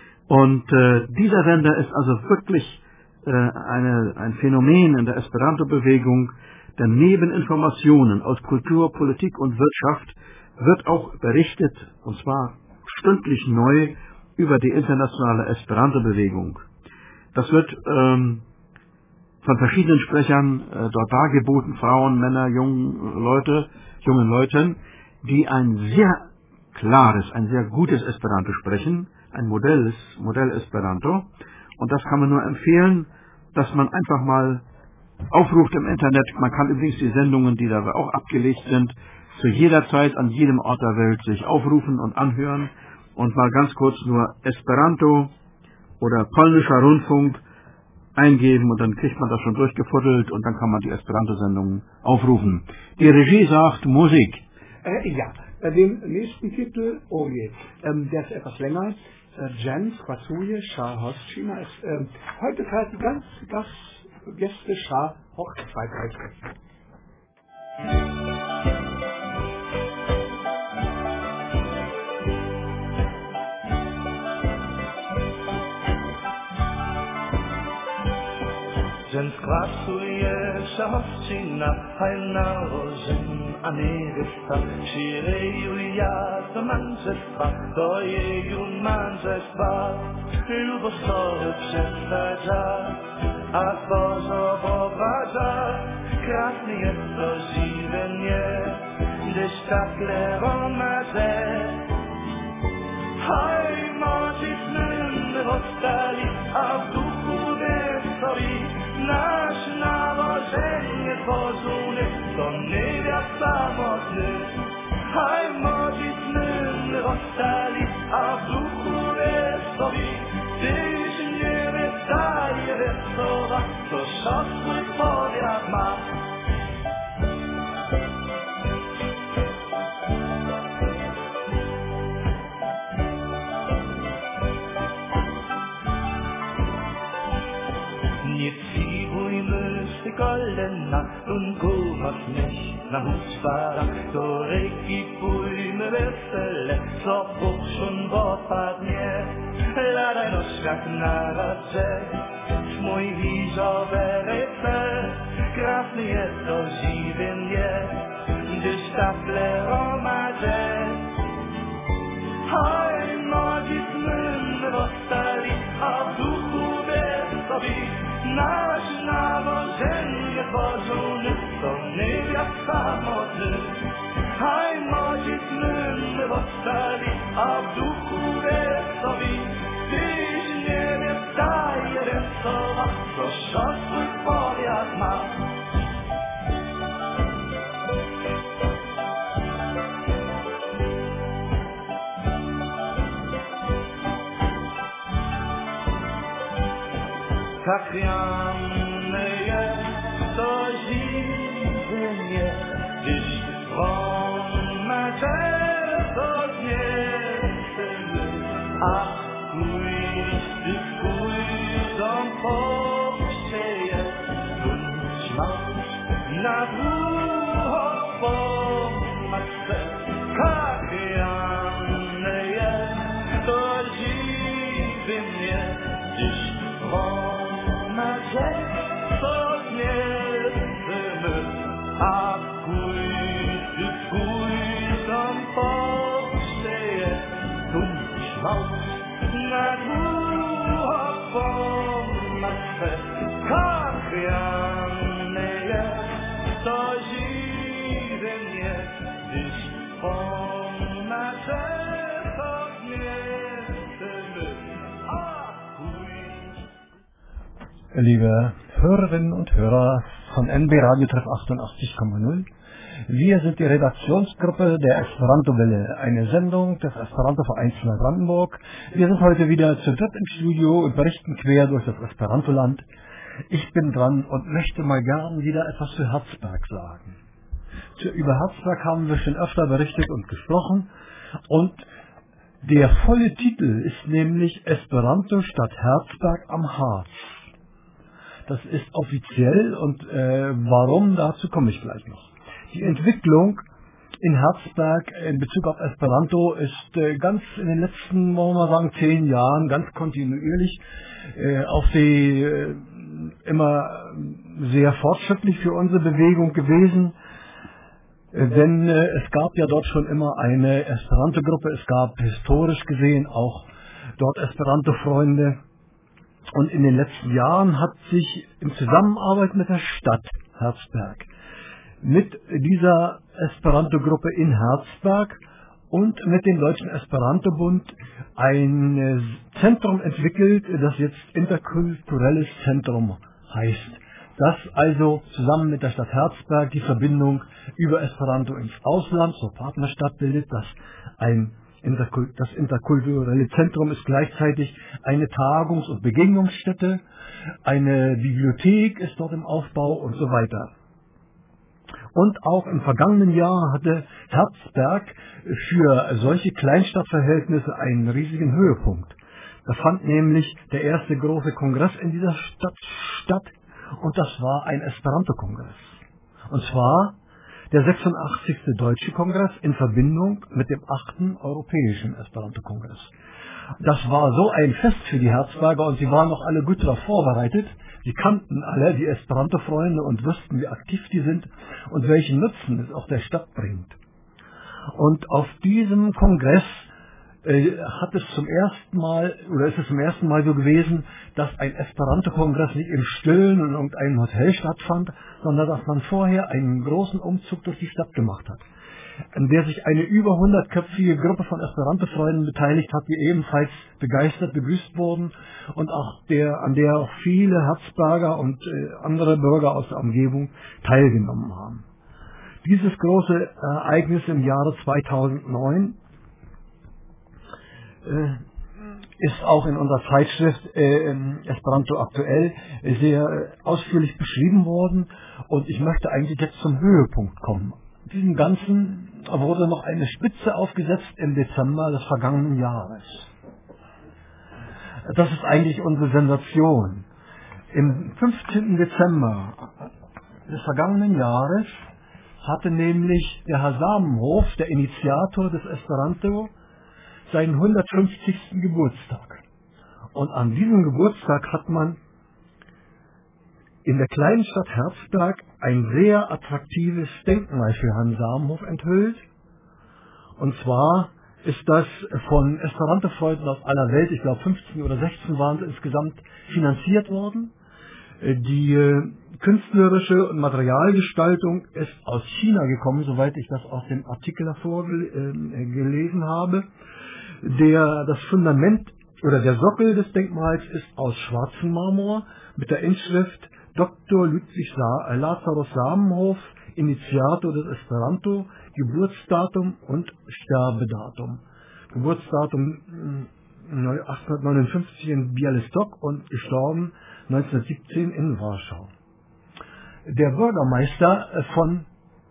Und äh, dieser Sender ist also wirklich äh, eine, ein Phänomen in der Esperanto-Bewegung, denn neben Informationen aus Kultur, Politik und Wirtschaft wird auch berichtet, und zwar stündlich neu, über die internationale Esperanto-Bewegung. Das wird ähm, von verschiedenen Sprechern äh, dort dargeboten, Frauen, Männer, jungen Leute, jungen Leuten, die ein sehr klares, ein sehr gutes Esperanto sprechen, ein Modell, Modell Esperanto. Und das kann man nur empfehlen, dass man einfach mal aufruft im Internet. Man kann übrigens die Sendungen, die da auch abgelegt sind, zu jeder Zeit an jedem Ort der Welt sich aufrufen und anhören und mal ganz kurz nur Esperanto oder polnischer Rundfunk eingeben und dann kriegt man das schon durchgefuddelt und dann kann man die Esperanto-Sendungen aufrufen. Die Regie sagt Musik. Äh, ja, äh, den nächsten Titel, oh je, ähm, der ist etwas länger. Äh, Jan Squatuje, Schar Hoschima ist, ähm, heute feiert die ganz Gäste Schar Hochzeit. Jen Squatuje, Schar Hoschima, ein Narozen Amerista, Shirei ja to manżestwa, to jej manżestwa, lubosowy przedstawia, a Bożo poważa, krasny jest to żywienie, gdyż tak lewo marzę. Haj, moczyzny rozstali, a w duchu wesoli, nasz nałożenie tworzuny, to nie wiatr samotny. Haj, moczyzny rozstali, a vzduchu věstoví, když mě vydají věcova, to šastvůj pověd má. Goldena und kommst nicht nach Husfahrer, so reg die Bäume wessele, so hoch schon Bordfahrt mir, la dein Oskak narace, smoj výžo verece, krásný je to živenie, když takhle romaže. Haj, noži jsme dostali a v duchu věstoví, náš náboženě tvořony, to nejvíc samotný. Haj, noži jsme dostali a v duchu věstoví, když nevěc daje věcova, to šastvůj pověd má. Tak Janne je to živenie, když ona čerto znieseme. A kujš ty kujžom povšeje, kujš máš na druho pomace. Tak Janne je to živenie, když ona že to znieseme a kujž kujžom povšeje, kujž máš na druho pomace. Kak Janne je to živenie, když ona že to znieseme a Liebe Hörerinnen und Hörer von N B Radio Treff achtundachtzig Komma null, wir sind die Redaktionsgruppe der Esperanto-Welle, eine Sendung des Esperanto-Vereins Neubrandenburg. Wir sind heute wieder zu dritt im Studio und berichten quer durch das Esperantoland. Ich bin dran und möchte mal gern wieder etwas zu Herzberg sagen. Zu, über Herzberg haben wir schon öfter berichtet und gesprochen und der volle Titel ist nämlich Esperanto Stadt Herzberg am Harz. Das ist offiziell und äh, warum, dazu komme ich gleich noch. Die Entwicklung in Herzberg in Bezug auf Esperanto ist äh, ganz in den letzten, wollen wir mal sagen, zehn Jahren ganz kontinuierlich äh, auf die äh, immer sehr fortschrittlich für unsere Bewegung gewesen. Äh, denn äh, es gab ja dort schon immer eine Esperanto-Gruppe, es gab historisch gesehen auch dort Esperanto-Freunde. Und in den letzten Jahren hat sich in Zusammenarbeit mit der Stadt Herzberg, mit dieser Esperanto-Gruppe in Herzberg und mit dem Deutschen Esperanto-Bund ein Zentrum entwickelt, das jetzt Interkulturelles Zentrum heißt. Das also zusammen mit der Stadt Herzberg die Verbindung über Esperanto ins Ausland zur Partnerstadt bildet, das ein Das interkulturelle Zentrum ist gleichzeitig eine Tagungs- und Begegnungsstätte, eine Bibliothek ist dort im Aufbau und so weiter. Und auch im vergangenen Jahr hatte Herzberg für solche Kleinstadtverhältnisse einen riesigen Höhepunkt. Da fand nämlich der erste große Kongress in dieser Stadt statt und das war ein Esperanto-Kongress. Und zwar der sechsundachtzigste Deutsche Kongress in Verbindung mit dem achten Europäischen Esperanto-Kongress. Das war so ein Fest für die Herzberger und sie waren noch alle gut darauf vorbereitet. Sie kannten alle die Esperanto-Freunde und wussten, wie aktiv die sind und welchen Nutzen es auch der Stadt bringt. Und auf diesem Kongress äh, hat es zum ersten Mal, oder ist es zum ersten Mal so gewesen, dass ein Esperanto-Kongress nicht im Stillen in irgendeinem Hotel stattfand, sondern dass man vorher einen großen Umzug durch die Stadt gemacht hat, an der sich eine über hundertköpfige Gruppe von Esperanto-Freunden beteiligt hat, die ebenfalls begeistert begrüßt wurden und auch der, an der auch viele Herzberger und äh, andere Bürger aus der Umgebung teilgenommen haben. Dieses große Ereignis im Jahre zweitausendneun äh, ist auch in unserer Zeitschrift äh, Esperanto aktuell sehr äh, ausführlich beschrieben worden und ich möchte eigentlich jetzt zum Höhepunkt kommen. Diesem Ganzen wurde noch eine Spitze aufgesetzt im Dezember des vergangenen Jahres. Das ist eigentlich unsere Sensation. Im fünfzehnten Dezember des vergangenen Jahres hatte nämlich der Herr Samenhof, der Initiator des Esperanto, seinen hundertfünfzigsten Geburtstag. Und an diesem Geburtstag hat man in der kleinen Stadt Herzberg ein sehr attraktives Denkmal für Herrn Samenhof enthüllt. Und zwar ist das von Esperanto-Freunden aus aller Welt, ich glaube fünfzehn oder sechzehn waren es insgesamt, finanziert worden. Die künstlerische und Materialgestaltung ist aus China gekommen, soweit ich das aus dem Artikel davor gelesen habe. Der, das Fundament oder der Sockel des Denkmals ist aus schwarzem Marmor mit der Inschrift Doktor Ludwig Sa- Lazarus Samenhof, Initiator des Esperanto, Geburtsdatum und Sterbedatum. Geburtsdatum achtzehnhundertneunundfünfzig in Białystok und gestorben neunzehnhundertsiebzehn in Warschau. Der Bürgermeister von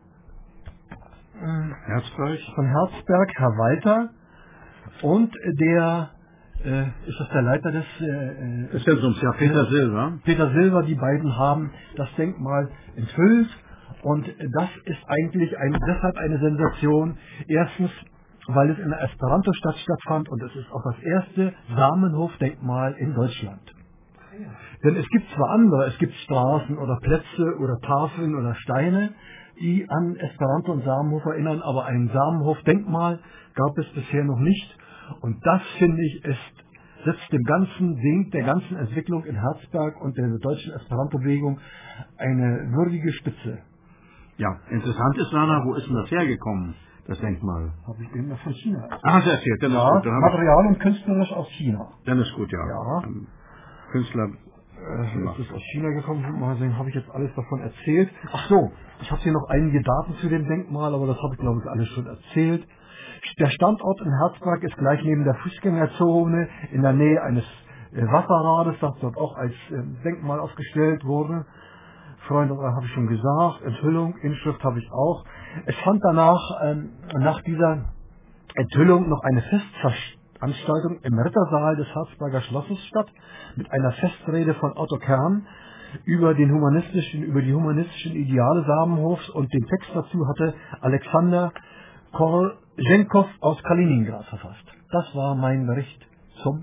Herzberg, von Herzberg, Herr Walter, und der, äh, ist das der Leiter des äh, des Zentrums, ja, Peter Silver. Peter Silver, die beiden haben das Denkmal enthüllt und das ist eigentlich ein, deshalb eine Sensation. Erstens, weil es in der Esperanto-Stadt stattfand und es ist auch das erste Samenhof-Denkmal in Deutschland. Denn es gibt zwar andere, es gibt Straßen oder Plätze oder Tafeln oder Steine, die an Esperanto und Samenhof erinnern, aber ein Samenhof-Denkmal gab es bisher noch nicht. Und das, finde ich, ist, setzt dem ganzen Ding, der ganzen Entwicklung in Herzberg und der deutschen Esperanto-Bewegung eine würdige Spitze. Ja, interessant ist, Werner, wo ist denn das hergekommen, das Denkmal? Habe ich eben noch von China. Ah, hast du erzählt, dann Ja, ist gut. Dann, Material und künstlerisch aus China. dann ist gut, ja. Ja. Ähm, Künstler. Es ist aus China gekommen, mal sehen, habe ich jetzt alles davon erzählt. Ach so, ich habe hier noch einige Daten zu dem Denkmal, aber das habe ich, glaube ich, alles schon erzählt. Der Standort in Herzberg ist gleich neben der Fußgängerzone in der Nähe eines äh, Wasserrades, das dort auch als äh, Denkmal aufgestellt wurde. Freunde, habe ich schon gesagt. Enthüllung, Inschrift habe ich auch. Es fand danach, ähm, nach dieser Enthüllung noch eine Festveranstaltung im Rittersaal des Herzberger Schlosses statt, mit einer Festrede von Otto Kern über den humanistischen, über die humanistischen Ideale Samenhofs, und den Text dazu hatte Alexander Korschenkow aus Kaliningrad verfasst. Das war mein Bericht zum,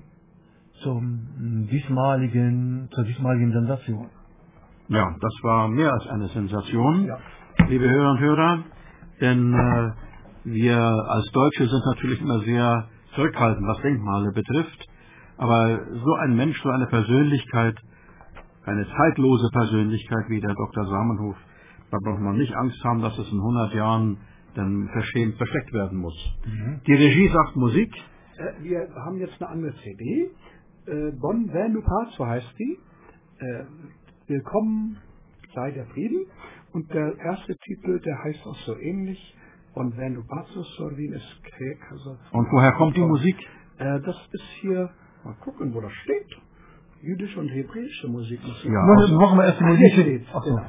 zum diesmaligen, zur diesmaligen Sensation. Ja, das war mehr als eine Sensation, Ja. liebe Hörer und Hörer, denn äh, wir als Deutsche sind natürlich immer sehr zurückhaltend, was Denkmale betrifft, aber so ein Mensch, so eine Persönlichkeit, eine zeitlose Persönlichkeit wie der Doktor Samenhof, da braucht man nicht Angst haben, dass es in hundert Jahren dann verschämt versteckt werden muss. Mhm. Die Regie sagt Musik. Äh, wir haben jetzt eine andere C D. Äh, Bon Venu Pazzo heißt die. Äh, Willkommen sei der Frieden. Und der erste Titel, der heißt auch so ähnlich. Bon Venu Pazzo Sorvines Krek. Und woher kommt die Musik? Äh, das ist hier, mal gucken, wo das steht. Jüdische und hebräische Musik. Ja, Machen machen wir erst die Ach, Musik. hier steht's. Ach so. Genau.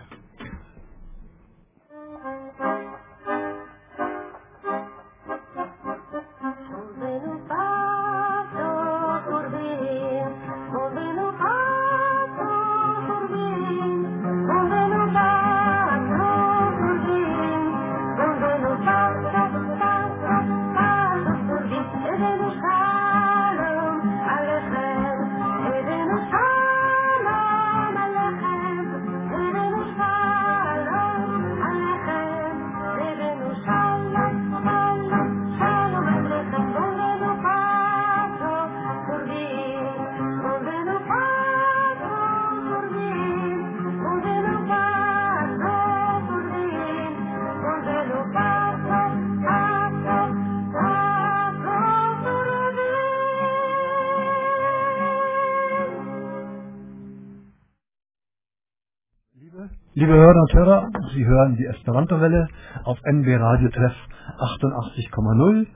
Liebe Hörer und Hörer, Sie hören die Esperanto-Welle auf N B Radio Treff achtundachtzig Komma null.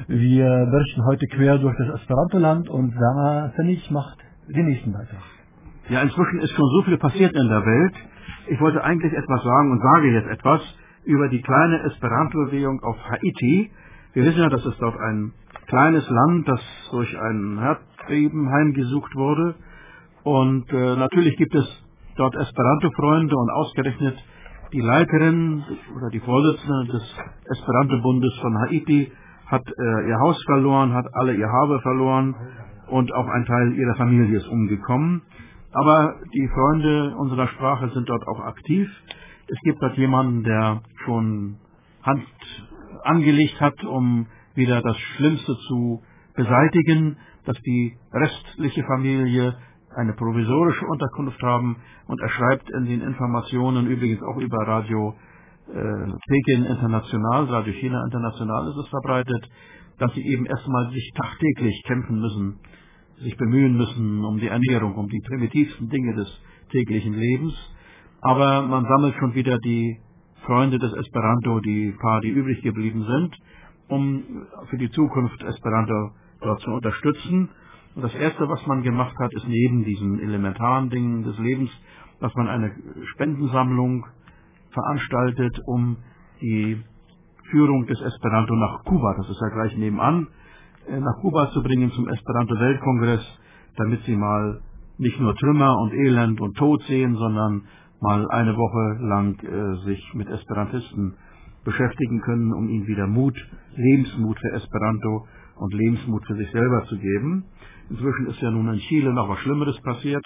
Wir berichten heute quer durch das Esperanto-Land und Werner Pfennig macht den nächsten Beitrag. Ja, inzwischen ist schon so viel passiert in der Welt. Ich wollte eigentlich etwas sagen und sage jetzt etwas über die kleine Esperanto-Bewegung auf Haiti. Wir wissen ja, das ist dort ein kleines Land, das durch ein Erdbeben heimgesucht wurde. Und äh, natürlich gibt es dort Esperanto-Freunde und ausgerechnet die Leiterin oder die Vorsitzende des Esperanto-Bundes von Haiti hat äh, ihr Haus verloren, hat alle ihr Habe verloren und auch ein Teil ihrer Familie ist umgekommen. Aber die Freunde unserer Sprache sind dort auch aktiv. Es gibt dort jemanden, der schon Hand angelegt hat, um wieder das Schlimmste zu beseitigen, dass die restliche Familie eine provisorische Unterkunft haben. Und er schreibt in den Informationen, übrigens auch über Radio äh, Peking International, Radio China International ist es verbreitet, dass sie eben erstmal sich tagtäglich kämpfen müssen, sich bemühen müssen um die Ernährung, um die primitivsten Dinge des täglichen Lebens. Aber man sammelt schon wieder die Freunde des Esperanto, die paar, die übrig geblieben sind, um für die Zukunft Esperanto dort zu unterstützen. Und das Erste, was man gemacht hat, ist neben diesen elementaren Dingen des Lebens, dass man eine Spendensammlung veranstaltet, um die Führung des Esperanto nach Kuba, das ist ja gleich nebenan, nach Kuba zu bringen zum Esperanto-Weltkongress, damit sie mal nicht nur Trümmer und Elend und Tod sehen, sondern mal eine Woche lang äh, sich mit Esperantisten beschäftigen können, um ihnen wieder Mut, Lebensmut für Esperanto und Lebensmut für sich selber zu geben. Inzwischen ist ja nun in Chile noch was Schlimmeres passiert,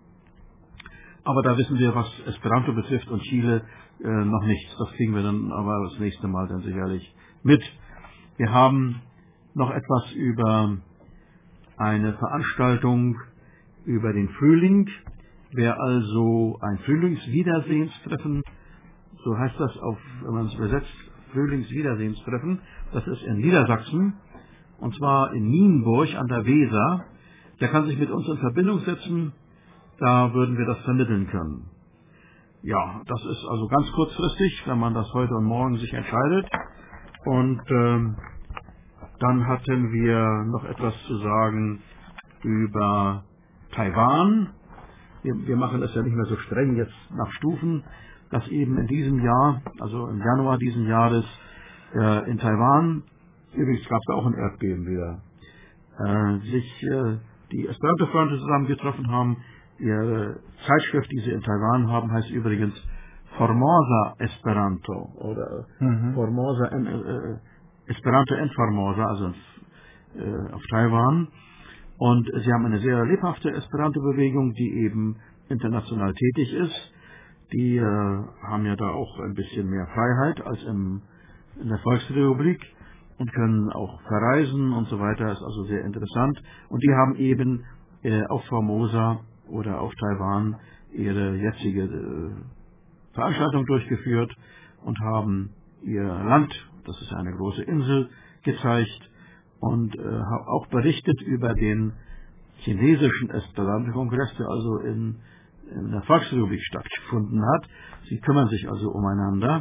aber da wissen wir, was Esperanto betrifft und Chile äh, noch nichts. Das kriegen wir dann aber das nächste Mal dann sicherlich mit. Wir haben noch etwas über eine Veranstaltung über den Frühling. Wer also ein Frühlingswiedersehenstreffen, so heißt das, auf, wenn man es übersetzt, Frühlingswiedersehenstreffen, das ist in Niedersachsen, und zwar in Nienburg an der Weser, der kann sich mit uns in Verbindung setzen, da würden wir das vermitteln können. Ja, das ist also ganz kurzfristig, wenn man das heute und morgen sich entscheidet. Und ähm, dann hatten wir noch etwas zu sagen über Taiwan. Wir, wir machen es ja nicht mehr so streng jetzt nach Stufen, dass eben in diesem Jahr, also im Januar diesen Jahres, äh, in Taiwan, übrigens gab es auch ein Erdbeben wieder, äh, sich äh, die Esperanto-Freunde zusammengetroffen haben. Ihre Zeitschrift, die sie in Taiwan haben, heißt übrigens Formosa Esperanto oder mhm. Formosa en, äh, Esperanto en Formosa, also äh, auf Taiwan. Und sie haben eine sehr lebhafte Esperanto-Bewegung, die eben international tätig ist. Die äh, haben ja da auch ein bisschen mehr Freiheit als im, in der Volksrepublik und können auch verreisen und so weiter. Ist also sehr interessant. Und die haben eben äh, auf Formosa oder auf Taiwan ihre jetzige äh, Veranstaltung durchgeführt und haben ihr Land, das ist eine große Insel, gezeigt und äh, auch berichtet über den chinesischen Esperanto-Kongress, der also in, in der Volksrepublik stattgefunden hat. Sie kümmern sich also umeinander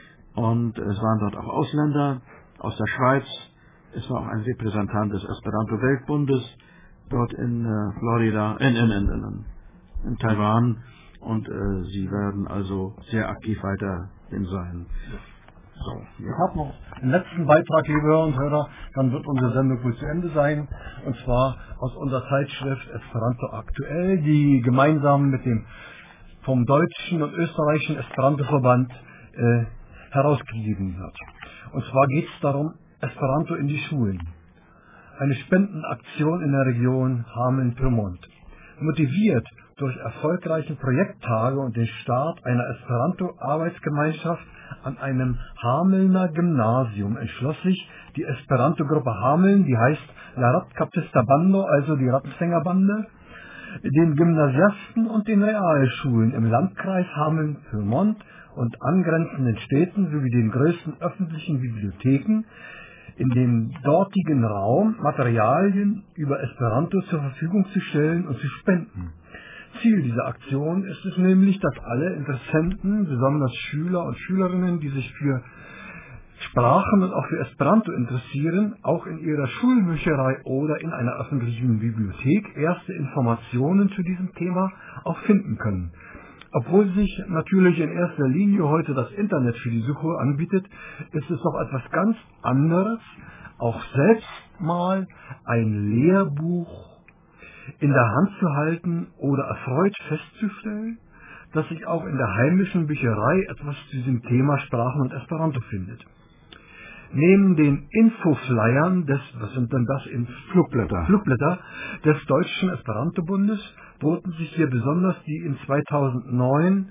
und es waren dort auch Ausländer aus der Schweiz. Es war auch ein Repräsentant des Esperanto-Weltbundes dort in äh, Florida, in, in, in, in, in Taiwan, und äh, sie werden also sehr aktiv weiterhin sein. So, ja. Ich habe noch einen letzten Beitrag, liebe Hörer und Hörer, dann wird unsere Sendung wohl zu Ende sein, und zwar aus unserer Zeitschrift Esperanto aktuell, die gemeinsam mit dem vom deutschen und österreichischen Esperanto-Verband äh, herausgegeben wird. Und zwar geht es darum, Esperanto in die Schulen. Eine Spendenaktion in der Region Hameln-Pyrmont. Motiviert durch erfolgreiche Projekttage und den Start einer Esperanto-Arbeitsgemeinschaft an einem Hamelner Gymnasium entschloss sich die Esperanto-Gruppe Hameln, die heißt La Ratcapista Bando, also die Rattenfängerbande, den Gymnasiasten und den Realschulen im Landkreis Hameln-Pyrmont und angrenzenden Städten sowie den größten öffentlichen Bibliotheken in dem dortigen Raum Materialien über Esperanto zur Verfügung zu stellen und zu spenden. Ziel dieser Aktion ist es nämlich, dass alle Interessenten, besonders Schüler und Schülerinnen, die sich für Sprachen und auch für Esperanto interessieren, auch in ihrer Schulbücherei oder in einer öffentlichen Bibliothek erste Informationen zu diesem Thema auch finden können. Obwohl sich natürlich in erster Linie heute das Internet für die Suche anbietet, ist es doch etwas ganz anderes, auch selbst mal ein Lehrbuch in der Hand zu halten oder erfreut festzustellen, dass sich auch in der heimischen Bücherei etwas zu diesem Thema Sprachen und Esperanto findet. Neben den Infoflyern des, was sind denn das, in Flugblätter. Flugblätter des Deutschen Esperanto-Bundes boten sich hier besonders die in zweitausendneun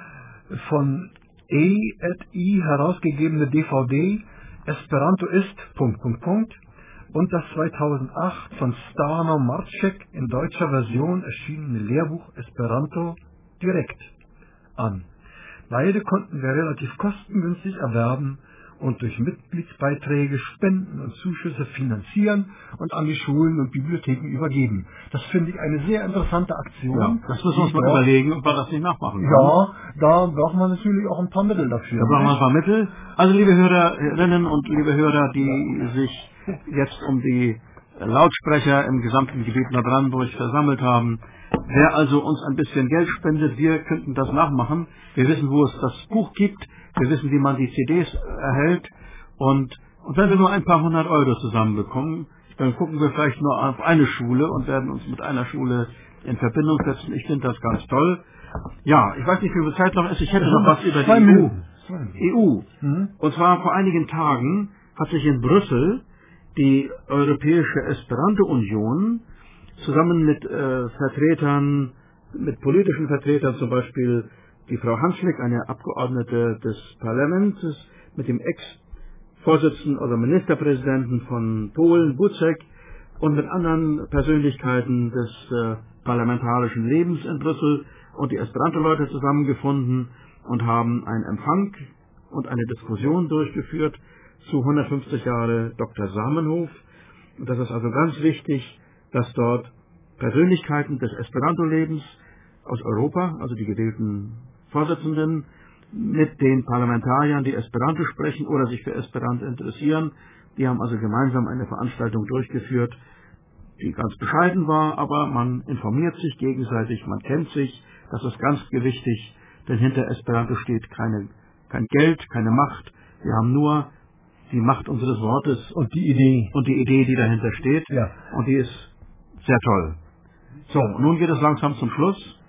von E et I herausgegebene D V D Esperanto ist... Punkt, Punkt, Punkt, und das zweitausendacht von Stano Marcek in deutscher Version erschienene Lehrbuch Esperanto direkt an. Beide konnten wir relativ kostengünstig erwerben und durch Mitgliedsbeiträge, Spenden und Zuschüsse finanzieren und an die Schulen und Bibliotheken übergeben. Das finde ich eine sehr interessante Aktion. Ja, das müssen wir uns mal ja, überlegen, ob wir das nicht nachmachen können. Ja, da braucht man natürlich auch ein paar Mittel dafür. Da brauchen wir ein paar Mittel. Also liebe Hörerinnen und liebe Hörer, die sich jetzt um die Lautsprecher im gesamten Gebiet Neubrandenburg versammelt haben, wer also uns ein bisschen Geld spendet, wir könnten das nachmachen. Wir wissen, wo es das Buch gibt. Wir wissen, wie man die C Ds erhält. Und, und wenn wir nur ein paar hundert Euro zusammenbekommen, dann gucken wir vielleicht nur auf eine Schule und werden uns mit einer Schule in Verbindung setzen. Ich finde das ganz toll. Ja, ich weiß nicht, wie viel Zeit noch ist. Ich hätte noch was über die E U. E U. Mhm. Und zwar vor einigen Tagen hat sich in Brüssel die Europäische Esperanto-Union zusammen mit äh, Vertretern, mit politischen Vertretern, zum Beispiel die Frau Hanslick, eine Abgeordnete des Parlaments, mit dem Ex-Vorsitzenden oder Ministerpräsidenten von Polen, Buzek, und mit anderen Persönlichkeiten des äh, parlamentarischen Lebens in Brüssel und die Esperanto-Leute zusammengefunden und haben einen Empfang und eine Diskussion durchgeführt zu hundertfünfzig Jahre Doktor Zamenhof. Und das ist also ganz wichtig, dass dort Persönlichkeiten des Esperanto-Lebens aus Europa, also die gewählten Vorsitzenden, mit den Parlamentariern, die Esperanto sprechen oder sich für Esperanto interessieren, die haben also gemeinsam eine Veranstaltung durchgeführt, die ganz bescheiden war, aber man informiert sich gegenseitig, man kennt sich, das ist ganz wichtig, denn hinter Esperanto steht keine, kein Geld, keine Macht, wir haben nur die Macht unseres Wortes und die Idee. Und die Idee, die dahinter steht. Ja. Und die ist sehr toll. So, nun geht es langsam zum Schluss.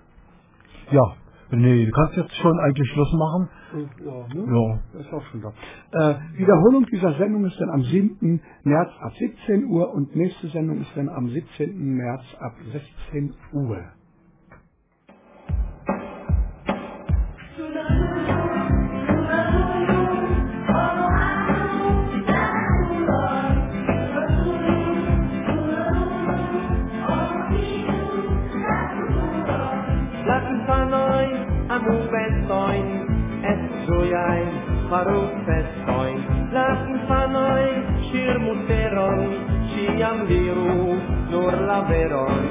Ja, nee, du kannst jetzt schon eigentlich Schluss machen. Ja, ne? Ja. Das ist auch schon da. Äh, Wiederholung dieser Sendung ist dann am siebten März ab siebzehn Uhr und nächste Sendung ist dann am siebzehnten März ab sechzehn Uhr. Farò festoin, la infanoi, shir muteron, ciam liru, nur la veron.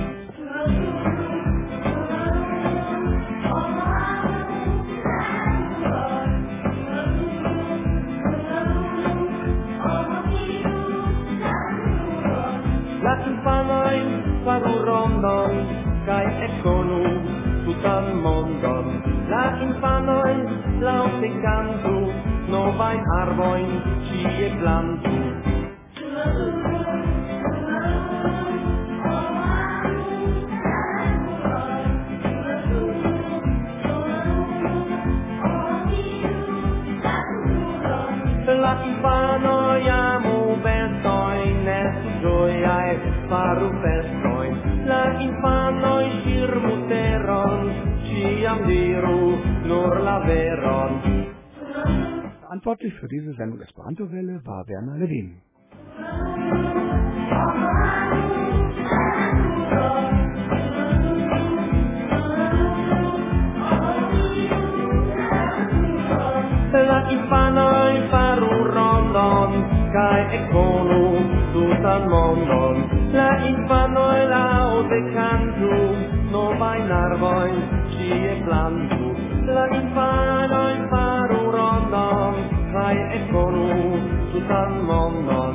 La infanoi, faru rondon, kai ekonu, tutan mondon. La infanoi, laute cantu, novain arboin, cie plantu. La infanoi amu vestoin, estu gioiae, faru festoin. La infanoi shirmuteron, ciam diru, nur la veron. Verantwortlich für diese Sendung Esperanto-Welle war Werner Levin. La infanoi faru rondon, kai ekonu tutan mondon. La infanoi laute cantu, novain arvoin, cie plantu. La infanoi faru rondon, kai ekonu Susan Mama